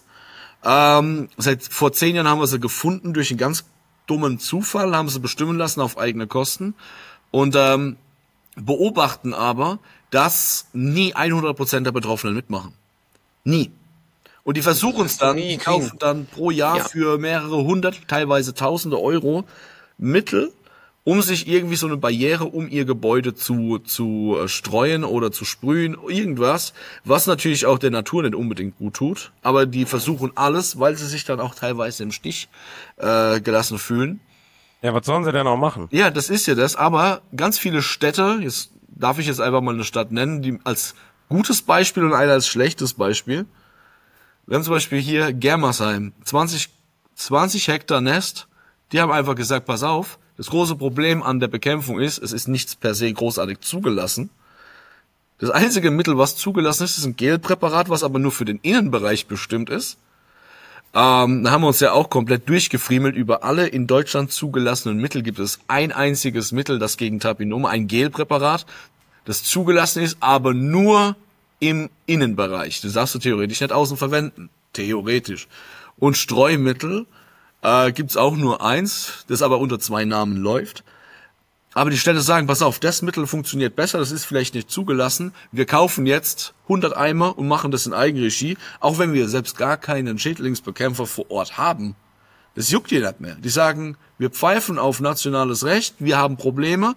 Vor 10 Jahren haben wir sie gefunden durch einen ganz dummen Zufall, haben sie bestimmen lassen auf eigene Kosten und beobachten aber, dass nie 100% der Betroffenen mitmachen. Nie. Und die versuchen es dann, die kaufen dann pro Jahr für mehrere 100, teilweise Tausende Euro Mittel, um sich irgendwie so eine Barriere um ihr Gebäude zu streuen oder zu sprühen, irgendwas, was natürlich auch der Natur nicht unbedingt gut tut. Aber die versuchen alles, weil sie sich dann auch teilweise im Stich gelassen fühlen. Ja, was sollen sie denn auch machen? Ja, das ist ja das, aber ganz viele Städte, jetzt darf ich jetzt einfach mal eine Stadt nennen, die als gutes Beispiel und eine als schlechtes Beispiel. Wir haben zum Beispiel hier Germersheim, 20 Hektar Nest, die haben einfach gesagt, pass auf, das große Problem an der Bekämpfung ist, es ist nichts per se großartig zugelassen. Das einzige Mittel, was zugelassen ist ein Gelpräparat, was aber nur für den Innenbereich bestimmt ist. Da haben wir uns ja auch komplett durchgefriemelt. Über alle in Deutschland zugelassenen Mittel gibt es ein einziges Mittel, das gegen Tapinoma, ein Gelpräparat, das zugelassen ist, aber nur im Innenbereich. Das darfst du theoretisch nicht außen verwenden. Theoretisch. Und Streumittel gibt's auch nur eins, das aber unter 2 Namen läuft. Aber die Städte sagen, pass auf, das Mittel funktioniert besser, das ist vielleicht nicht zugelassen. Wir kaufen jetzt 100 Eimer und machen das in Eigenregie, auch wenn wir selbst gar keinen Schädlingsbekämpfer vor Ort haben. Das juckt die nicht mehr. Die sagen, wir pfeifen auf nationales Recht, wir haben Probleme,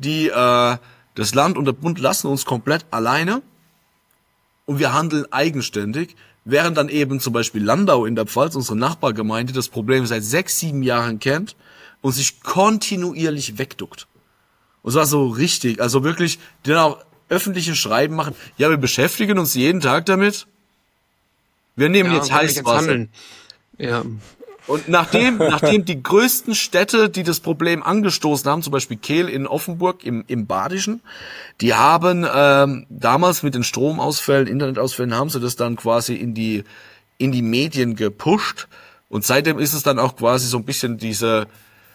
das Land und der Bund lassen uns komplett alleine und wir handeln eigenständig, während dann eben zum Beispiel Landau in der Pfalz, unsere Nachbargemeinde, das Problem seit 6, 7 Jahren kennt und sich kontinuierlich wegduckt. Und zwar so richtig, also wirklich, die dann auch öffentliche Schreiben machen. Ja, wir beschäftigen uns jeden Tag damit. Wir nehmen jetzt Heißwasser. Ja. Und nachdem die größten Städte, die das Problem angestoßen haben, zum Beispiel Kehl in Offenburg im Badischen, die haben damals mit den Stromausfällen, Internetausfällen, haben sie das dann quasi in die Medien gepusht. Und seitdem ist es dann auch quasi so ein bisschen diese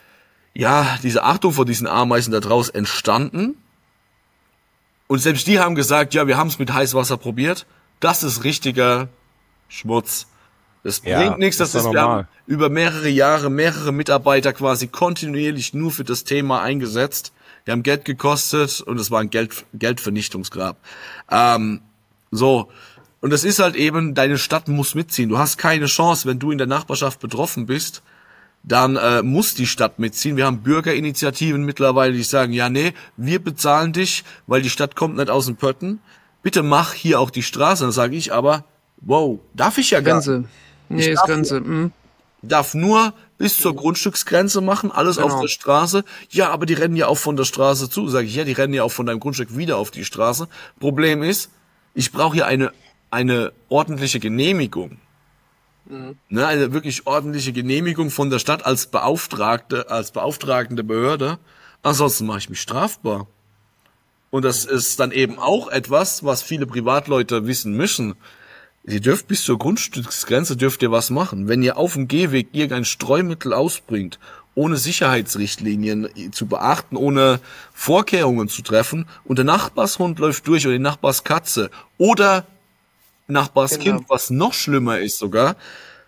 Achtung vor diesen Ameisen da draus entstanden. Und selbst die haben gesagt, ja, wir haben es mit Heißwasser probiert. Das ist richtiger Schmutz. Das bringt nichts, das ist, wir haben über mehrere Jahre, mehrere Mitarbeiter quasi kontinuierlich nur für das Thema eingesetzt. Die haben Geld gekostet und es war ein Geldvernichtungsgrab. So. Und das ist halt eben, deine Stadt muss mitziehen. Du hast keine Chance, wenn du in der Nachbarschaft betroffen bist, dann muss die Stadt mitziehen. Wir haben Bürgerinitiativen mittlerweile, die sagen, ja, nee, wir bezahlen dich, weil die Stadt kommt nicht aus den Pötten. Bitte mach hier auch die Straße. Dann sage ich aber, wow, darf ich ja gar nicht. Nee, ist Grenze. Darf nur bis zur Grundstücksgrenze machen, alles auf der Straße. Ja, aber die rennen ja auch von der Straße zu. Sage ich, ja, die rennen ja auch von deinem Grundstück wieder auf die Straße. Problem ist, ich brauche hier eine ordentliche Genehmigung. Ne, eine wirklich ordentliche Genehmigung von der Stadt als beauftragende Behörde. Ansonsten mache ich mich strafbar. Und das ist dann eben auch etwas, was viele Privatleute wissen müssen. Ihr dürft bis zur Grundstücksgrenze dürft ihr was machen. Wenn ihr auf dem Gehweg irgendein Streumittel ausbringt, ohne Sicherheitsrichtlinien zu beachten, ohne Vorkehrungen zu treffen und der Nachbarshund läuft durch oder die Nachbarskatze oder Nachbarskind, was noch schlimmer ist sogar,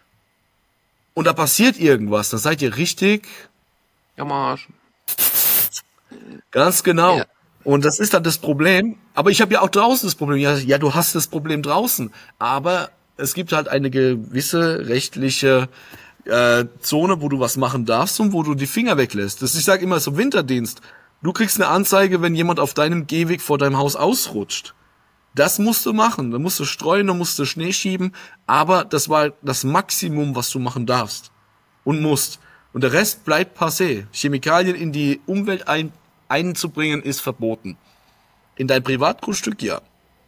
und da passiert irgendwas, dann seid ihr richtig am Arsch. Ganz genau. Ja. Und das ist dann das Problem. Aber ich habe ja auch draußen das Problem. Ja, du hast das Problem draußen. Aber es gibt halt eine gewisse rechtliche Zone, wo du was machen darfst und wo du die Finger weglässt. Ich sage immer so Winterdienst. Du kriegst eine Anzeige, wenn jemand auf deinem Gehweg vor deinem Haus ausrutscht. Das musst du machen. Da musst du streuen, da musst du Schnee schieben. Aber das war das Maximum, was du machen darfst und musst. Und der Rest bleibt passé. Chemikalien in die Umwelt einzubringen ist verboten. In dein Privatgrundstück, ja.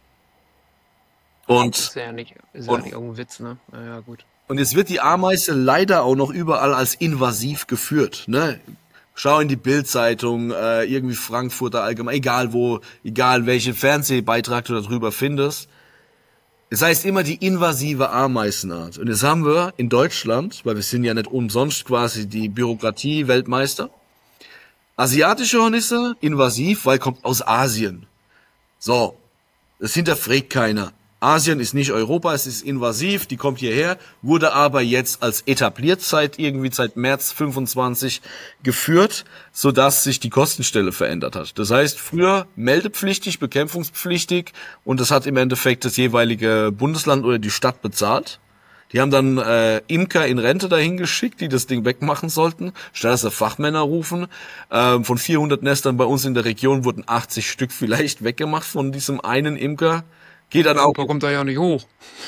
Und ist ja nicht irgendein Witz, ne? Ja, gut. Und jetzt wird die Ameise leider auch noch überall als invasiv geführt, ne? Schau in die Bild-Zeitung, irgendwie Frankfurter Allgemein, egal welchen Fernsehbeitrag du darüber findest. Es heißt immer die invasive Ameisenart. Und jetzt haben wir in Deutschland, weil wir sind ja nicht umsonst quasi die Bürokratie-Weltmeister, asiatische Hornisse, invasiv, weil kommt aus Asien. So, das hinterfragt keiner. Asien ist nicht Europa, es ist invasiv, die kommt hierher, wurde aber jetzt als etabliert seit März 25 geführt, sodass sich die Kostenstelle verändert hat. Das heißt, früher meldepflichtig, bekämpfungspflichtig und das hat im Endeffekt das jeweilige Bundesland oder die Stadt bezahlt. Die haben dann Imker in Rente dahin geschickt, die das Ding wegmachen sollten, statt dass sie Fachmänner rufen. Von 400 Nestern bei uns in der Region wurden 80 Stück vielleicht weggemacht von diesem einen Imker. Geht dann auch. Kommt da ja nicht hoch.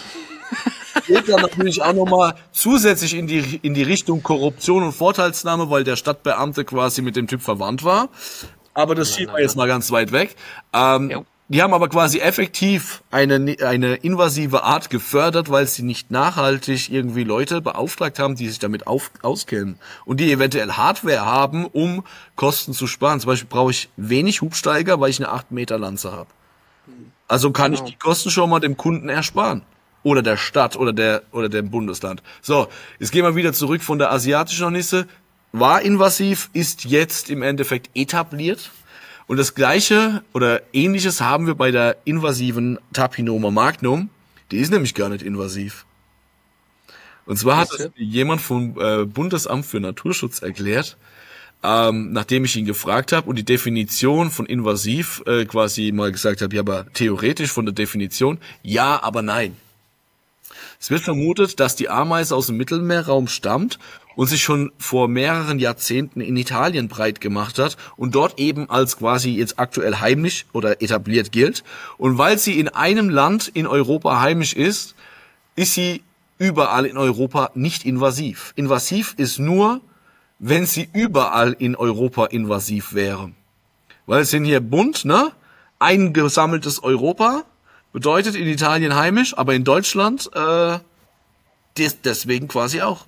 geht dann natürlich auch nochmal zusätzlich in die Richtung Korruption und Vorteilsnahme, weil der Stadtbeamte quasi mit dem Typ verwandt war. Aber das schieben wir jetzt mal ganz weit weg. Die haben aber quasi effektiv eine invasive Art gefördert, weil sie nicht nachhaltig irgendwie Leute beauftragt haben, die sich damit auskennen und die eventuell Hardware haben, um Kosten zu sparen. Zum Beispiel brauche ich wenig Hubsteiger, weil ich eine 8 Meter Lanze habe. Also kann ich die Kosten schon mal dem Kunden ersparen. Oder der Stadt oder dem Bundesland. So, jetzt gehen wir wieder zurück von der asiatischen Hornisse. War invasiv, ist jetzt im Endeffekt etabliert. Und das Gleiche oder Ähnliches haben wir bei der invasiven Tapinoma magnum. Die ist nämlich gar nicht invasiv. Und zwar hat es jemand vom Bundesamt für Naturschutz erklärt, nachdem ich ihn gefragt habe und die Definition von invasiv quasi mal gesagt habe, ja, aber theoretisch von der Definition, ja, aber nein. Es wird vermutet, dass die Ameise aus dem Mittelmeerraum stammt und sich schon vor mehreren Jahrzehnten in Italien breit gemacht hat und dort eben als quasi jetzt aktuell heimisch oder etabliert gilt. Und weil sie in einem Land in Europa heimisch ist, ist sie überall in Europa nicht invasiv. Invasiv ist nur, wenn sie überall in Europa invasiv wäre. Weil es sind hier bunt, ne? Ein gesammeltes Europa bedeutet in Italien heimisch, aber in Deutschland deswegen quasi auch.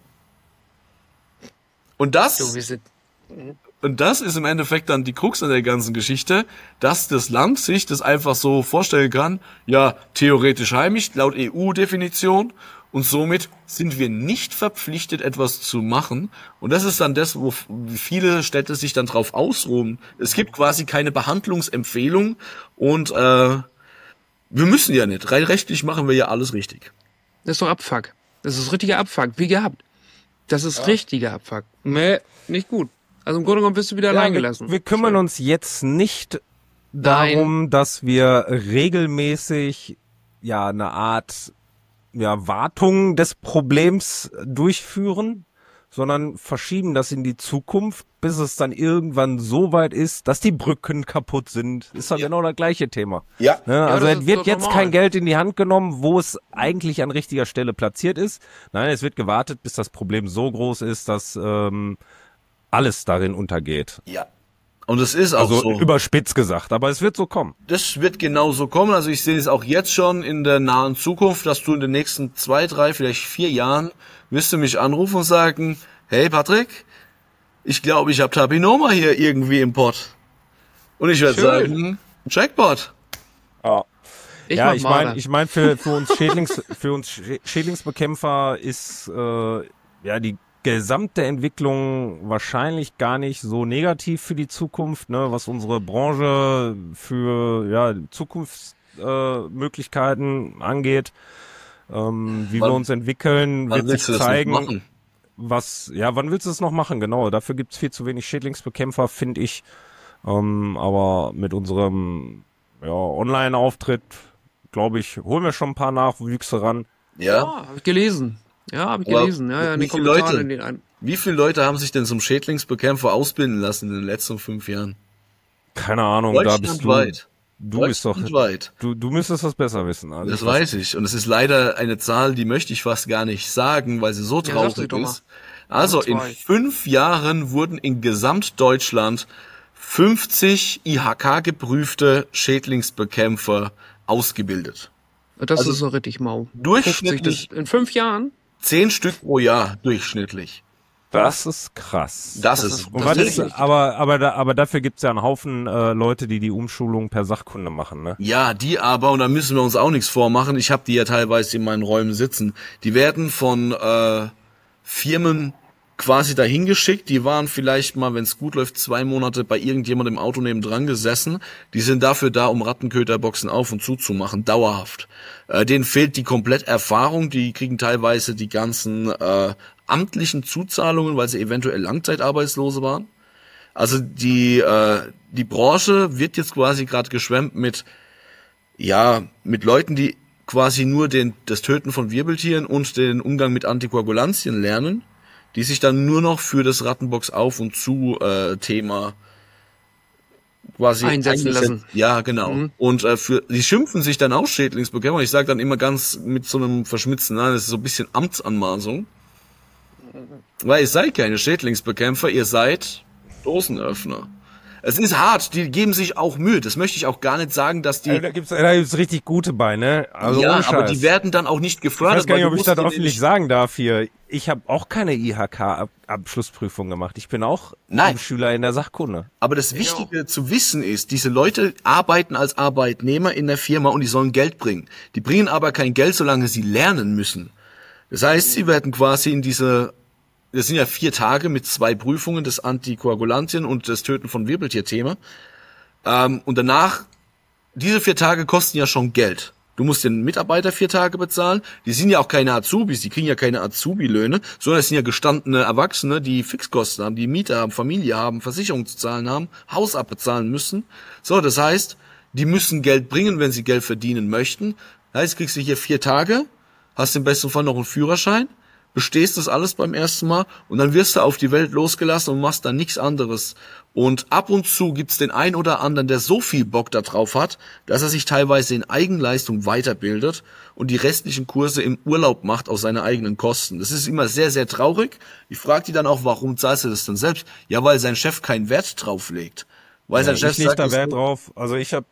Und das ist im Endeffekt dann die Krux an der ganzen Geschichte, dass das Land sich das einfach so vorstellen kann, ja, theoretisch heimisch, laut EU-Definition, und somit sind wir nicht verpflichtet, etwas zu machen. Und das ist dann das, wo viele Städte sich dann drauf ausruhen. Es gibt quasi keine Behandlungsempfehlung und wir müssen ja nicht. Rein rechtlich machen wir ja alles richtig. Das ist doch Abfuck. Das ist richtiger Abfuck, wie gehabt. Das ist richtiger Abfuck. Nee, nicht gut. Also im Grunde genommen bist du wieder allein gelassen. Wir kümmern uns jetzt nicht darum, dass wir regelmäßig eine Art Wartung des Problems durchführen, sondern verschieben das in die Zukunft, bis es dann irgendwann so weit ist, dass die Brücken kaputt sind. Ist doch genau das gleiche Thema. Ja. Ne? Also es wird jetzt kein Geld in die Hand genommen, wo es eigentlich an richtiger Stelle platziert ist. Nein, es wird gewartet, bis das Problem so groß ist, dass alles darin untergeht. Ja. Und es ist auch so. Überspitzt gesagt, aber es wird so kommen. Das wird genau so kommen. Also ich sehe es auch jetzt schon in der nahen Zukunft, dass du in den nächsten 2, 3, vielleicht 4 Jahren wirst du mich anrufen und sagen, hey Patrick, ich glaube, ich habe Tapinoma hier irgendwie im Pott. Und ich werde sagen, Jackpot. Ich meine für uns Schädlingsbekämpfer ist die gesamte Entwicklung wahrscheinlich gar nicht so negativ für die Zukunft, ne, was unsere Branche für Zukunftsmöglichkeiten angeht, wie wir uns entwickeln, wird sich zeigen. Wann willst du es noch machen? Genau, dafür gibt's viel zu wenig Schädlingsbekämpfer, finde ich. Aber mit unserem Online-Auftritt, glaube ich, holen wir schon ein paar Nachwüchse ran. Ja, habe ich gelesen. Ja, wie viele Leute haben sich denn zum Schädlingsbekämpfer ausbilden lassen in den letzten 5 Jahren? Keine Ahnung, da bist du. Du müsstest das besser wissen. Also das weiß ich. Und es ist leider eine Zahl, die möchte ich fast gar nicht sagen, weil sie so traurig ist. Also in 5 Jahren wurden in Gesamtdeutschland 50 IHK-geprüfte Schädlingsbekämpfer ausgebildet. Das ist so richtig mau. Durchschnittlich in 5 Jahren? 10 Stück pro Jahr durchschnittlich. Das ist krass. Aber dafür gibt's ja einen Haufen Leute, die Umschulung per Sachkunde machen, ne? Ja, die aber, und da müssen wir uns auch nichts vormachen, ich habe die ja teilweise in meinen Räumen sitzen, die werden von Firmen quasi dahin geschickt, die waren vielleicht mal, wenn es gut läuft, 2 Monate bei irgendjemandem im Auto nebendran gesessen, die sind dafür da, um Rattenköderboxen auf und zu machen, dauerhaft. Denen fehlt die komplett Erfahrung, die kriegen teilweise die ganzen amtlichen Zuzahlungen, weil sie eventuell Langzeitarbeitslose waren. Also die Branche wird jetzt quasi gerade geschwemmt mit Leuten, die quasi nur das Töten von Wirbeltieren und den Umgang mit Antikoagulantien lernen, die sich dann nur noch für das Rattenbox auf und zu Thema quasi einsetzen lassen. Ja, genau. Und die schimpfen sich dann auch Schädlingsbekämpfer. Ich sage dann immer ganz mit so einem verschmitzten Namen, das ist so ein bisschen Amtsanmaßung. Weil ihr seid keine Schädlingsbekämpfer, ihr seid Dosenöffner. Es ist hart, die geben sich auch Mühe. Das möchte ich auch gar nicht sagen, dass die... Da gibt's richtig gute bei, ne? Also ja, ohne Scheiß. aber die werden dann auch nicht gefördert. Ich weiß gar nicht, weil ob du ich das musst öffentlich sagen darf hier. Ich habe auch keine IHK-Abschlussprüfung gemacht. Ich bin auch ein Schüler in der Sachkunde. Aber das Wichtige zu wissen ist, diese Leute arbeiten als Arbeitnehmer in der Firma und die sollen Geld bringen. Die bringen aber kein Geld, solange sie lernen müssen. Das heißt, sie werden quasi das sind ja 4 Tage mit 2 Prüfungen, das Antikoagulantien und das Töten von Wirbeltier-Thema. Und danach, diese 4 Tage kosten ja schon Geld. Du musst den Mitarbeiter 4 Tage bezahlen. Die sind ja auch keine Azubis, die kriegen ja keine Azubi-Löhne, sondern es sind ja gestandene Erwachsene, die Fixkosten haben, die Miete haben, Familie haben, Versicherung zu zahlen haben, Haus abbezahlen müssen. So, das heißt, die müssen Geld bringen, wenn sie Geld verdienen möchten. Das heißt, kriegst du hier 4 Tage, hast im besten Fall noch einen Führerschein, bestehst das alles beim ersten Mal und dann wirst du auf die Welt losgelassen und machst dann nichts anderes. Und ab und zu gibt's den einen oder anderen, der so viel Bock da drauf hat, dass er sich teilweise in Eigenleistung weiterbildet und die restlichen Kurse im Urlaub macht aus seinen eigenen Kosten. Das ist immer sehr, sehr traurig. Ich frage die dann auch, warum zahlst du das denn selbst? Ja, weil sein Chef keinen Wert drauf legt. Weil sein Chef ich leg da Wert drauf. Also ich habe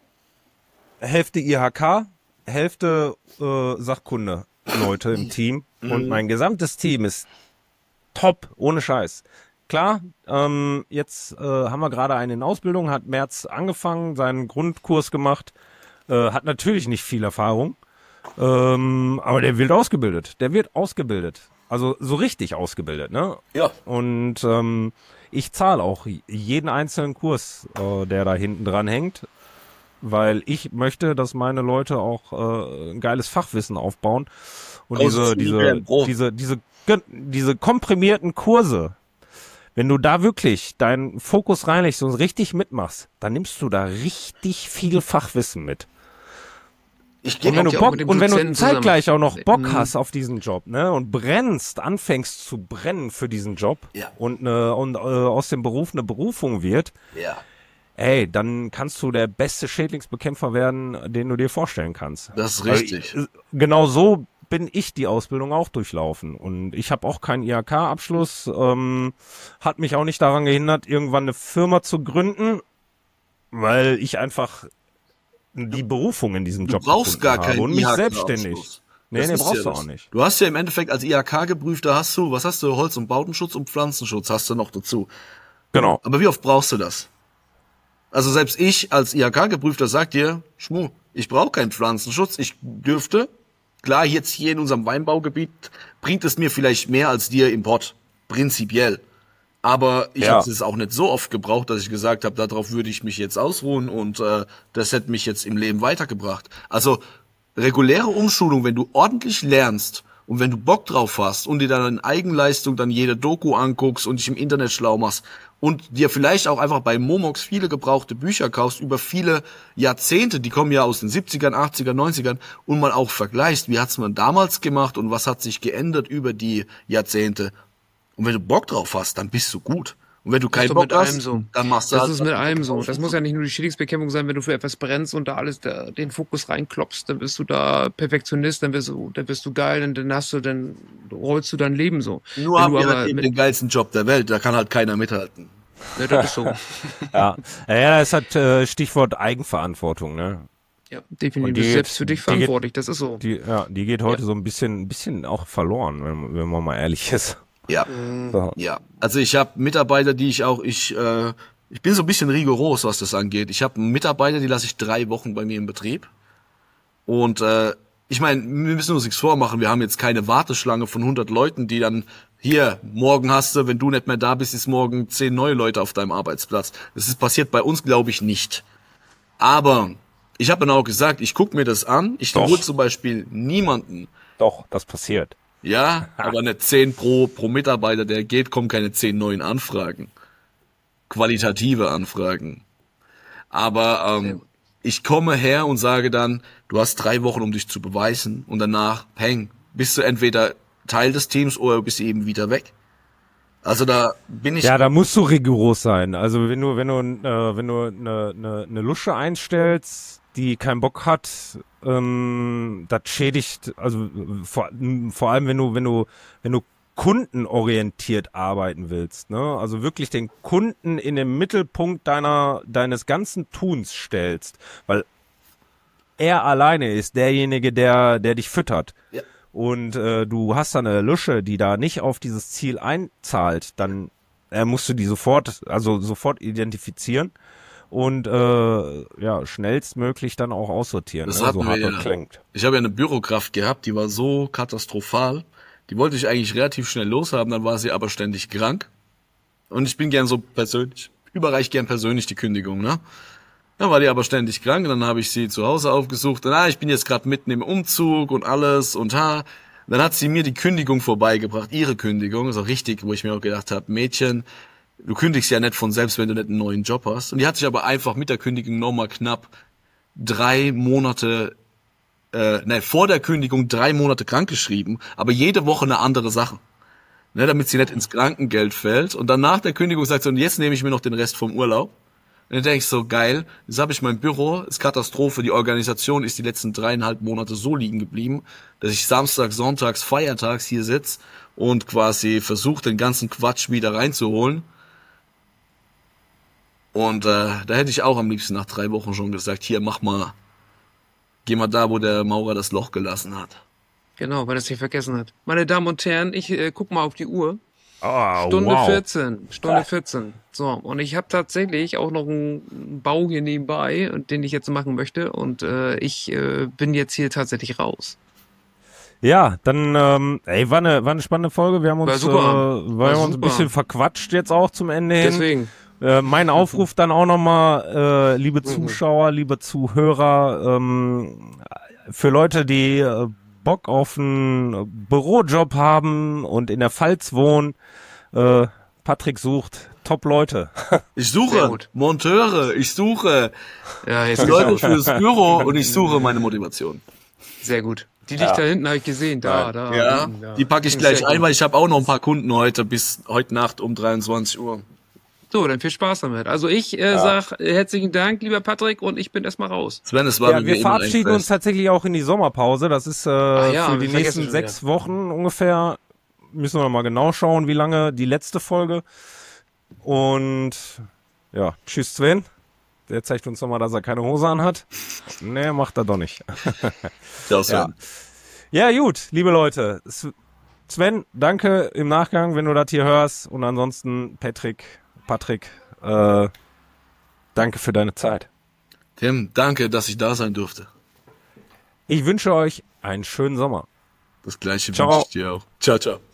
Hälfte IHK, Hälfte Sachkunde Leute im Team und mein gesamtes Team ist top, ohne Scheiß. Klar, jetzt haben wir gerade einen in Ausbildung, hat März angefangen, seinen Grundkurs gemacht, hat natürlich nicht viel Erfahrung, aber der wird ausgebildet. Also so richtig ausgebildet, ne? Ja. Und ich zahle auch jeden einzelnen Kurs, der da hinten dran hängt, weil ich möchte, dass meine Leute auch ein geiles Fachwissen aufbauen und diese komprimierten Kurse, wenn du da wirklich deinen Fokus reinlegst und richtig mitmachst, dann nimmst du da richtig viel Fachwissen mit. Und wenn du zeitgleich auch noch Bock hast auf diesen Job, ne, und anfängst zu brennen für diesen Job, und aus dem Beruf eine Berufung wird, ey, dann kannst du der beste Schädlingsbekämpfer werden, den du dir vorstellen kannst. Das ist richtig. Genau so bin ich die Ausbildung auch durchlaufen. Und ich habe auch keinen IHK-Abschluss, hat mich auch nicht daran gehindert, irgendwann eine Firma zu gründen, weil ich einfach die Berufung in diesem Job brauchst gar keinen und mich selbstständig. Nee, brauchst du auch nicht. Du hast ja im Endeffekt als IHK-Geprüfter was hast du? Holz- und Bautenschutz und Pflanzenschutz hast du noch dazu. Genau. Aber wie oft brauchst du das? Also selbst ich als IHK-Geprüfter sag dir, Schmu, ich brauche keinen Pflanzenschutz, ich dürfte, klar, jetzt hier in unserem Weinbaugebiet bringt es mir vielleicht mehr als dir im Pott, prinzipiell. Aber ich habe es auch nicht so oft gebraucht, dass ich gesagt habe, darauf würde ich mich jetzt ausruhen und das hätte mich jetzt im Leben weitergebracht. Also reguläre Umschulung, wenn du ordentlich lernst und wenn du Bock drauf hast und dir dann in Eigenleistung dann jede Doku anguckst und dich im Internet schlau machst und dir vielleicht auch einfach bei Momox viele gebrauchte Bücher kaufst über viele Jahrzehnte, die kommen ja aus den 70ern, 80ern, 90ern und mal auch vergleichst, wie hat's man damals gemacht und was hat sich geändert über die Jahrzehnte. Und wenn du Bock drauf hast, dann bist du gut. Und wenn du keinen Bock hast, dann machst du das. Das ist mit allem so. Das muss ja nicht nur die Schädlingsbekämpfung sein, wenn du für etwas brennst und da alles den Fokus reinklopfst, dann bist du da Perfektionist, dann bist du geil und dann rollst du dein Leben so. Nur haben wir halt den geilsten Job der Welt, da kann halt keiner mithalten. Ja, das ist so. Ja, das hat Stichwort Eigenverantwortung, ne? Ja, definitiv. Du bist selbst für dich verantwortlich, das ist so. Die geht heute so ein bisschen auch verloren, wenn man mal ehrlich ist. Ja, ja. Also ich habe Mitarbeiter, ich bin so ein bisschen rigoros, was das angeht. Ich habe Mitarbeiter, die lasse ich 3 Wochen bei mir im Betrieb. Und ich meine, wir müssen uns nichts vormachen. Wir haben jetzt keine Warteschlange von 100 Leuten, die dann hier, morgen hast du, wenn du nicht mehr da bist, ist morgen 10 neue Leute auf deinem Arbeitsplatz. Das passiert bei uns, glaube ich, nicht. Aber ich habe dann auch gesagt, ich gucke mir das an. Ich hole zum Beispiel niemanden. Doch, das passiert. Ja, aber nicht 10 pro Mitarbeiter, der geht, kommen keine 10 neuen Anfragen. Qualitative Anfragen. Aber ich komme her und sage dann, du hast 3 Wochen, um dich zu beweisen und danach, bist du entweder Teil des Teams oder bist du eben wieder weg. Also da bin ich... Ja, da musst du rigoros sein. Also wenn du eine Lusche einstellst, die keinen Bock hat, das schädigt, also vor allem wenn du kundenorientiert arbeiten willst, ne? Also wirklich den Kunden in den Mittelpunkt deines ganzen Tuns stellst, weil er alleine ist derjenige, der dich füttert. Ja. Und du hast da eine Lusche, die da nicht auf dieses Ziel einzahlt, dann musst du die sofort identifizieren und schnellstmöglich dann auch aussortieren. Das ne? hatten So hart wir und ja. klingt. Ich habe ja eine Bürokraft gehabt, die war so katastrophal. Die wollte ich eigentlich relativ schnell loshaben, dann war sie aber ständig krank. Und ich bin gern so persönlich, überreich gern persönlich die Kündigung, ne? Dann war die aber ständig krank, dann habe ich sie zu Hause aufgesucht. Und ich bin jetzt gerade mitten im Umzug und alles und Dann hat sie mir die Kündigung vorbeigebracht, ihre Kündigung, so richtig, wo ich mir auch gedacht habe, Mädchen, du kündigst ja nicht von selbst, wenn du nicht einen neuen Job hast. Und die hat sich aber einfach mit der Kündigung nochmal knapp 3 Monate vor der Kündigung 3 Monate krankgeschrieben, aber jede Woche eine andere Sache. Ne, damit sie nicht ins Krankengeld fällt. Und dann nach der Kündigung sagt sie, und jetzt nehme ich mir noch den Rest vom Urlaub. Und dann denke ich so, geil, jetzt habe ich mein Büro, ist Katastrophe, die Organisation ist die letzten 3,5 Monate so liegen geblieben, dass ich samstags, sonntags, feiertags hier sitze und quasi versuche, den ganzen Quatsch wieder reinzuholen. Und da hätte ich auch am liebsten nach 3 Wochen schon gesagt, hier, geh mal da, wo der Maurer das Loch gelassen hat. Genau, weil er es nicht vergessen hat. Meine Damen und Herren, ich guck mal auf die Uhr. Oh, Stunde wow. 14. So, und ich habe tatsächlich auch noch einen Bau hier nebenbei, den ich jetzt machen möchte. Und ich bin jetzt hier tatsächlich raus. Ja, dann, war eine spannende Folge. Wir haben uns, ein bisschen verquatscht jetzt auch zum Ende hin. Deswegen. Mein Aufruf dann auch nochmal, liebe Zuschauer, liebe Zuhörer, für Leute, die Bock auf einen Bürojob haben und in der Pfalz wohnen, Patrick sucht Top-Leute. Ich suche Monteure, ich suche Leute fürs Büro und ich suche meine Motivation. Sehr gut. Die Lichter da hinten habe ich gesehen, da. Ja, die packe ich gleich ein, weil ich habe auch noch ein paar Kunden bis heute Nacht um 23 Uhr. So, dann viel Spaß damit. Also ich sag herzlichen Dank, lieber Patrick, und ich bin erstmal raus. Sven, es war wir verabschieden uns tatsächlich auch in die Sommerpause. Das ist für die nächsten 6 Wochen ungefähr. Müssen wir mal genau schauen, wie lange die letzte Folge. Und ja, tschüss Sven. Der zeigt uns nochmal, dass er keine Hose anhat. Nee, macht er doch nicht. Ciao, Sven. Ja, gut, liebe Leute. Sven, danke im Nachgang, wenn du das hier hörst. Und ansonsten Patrick, danke für deine Zeit. Tim, danke, dass ich da sein durfte. Ich wünsche euch einen schönen Sommer. Das Gleiche Ciao. wünsche ich dir auch. Ciao, ciao.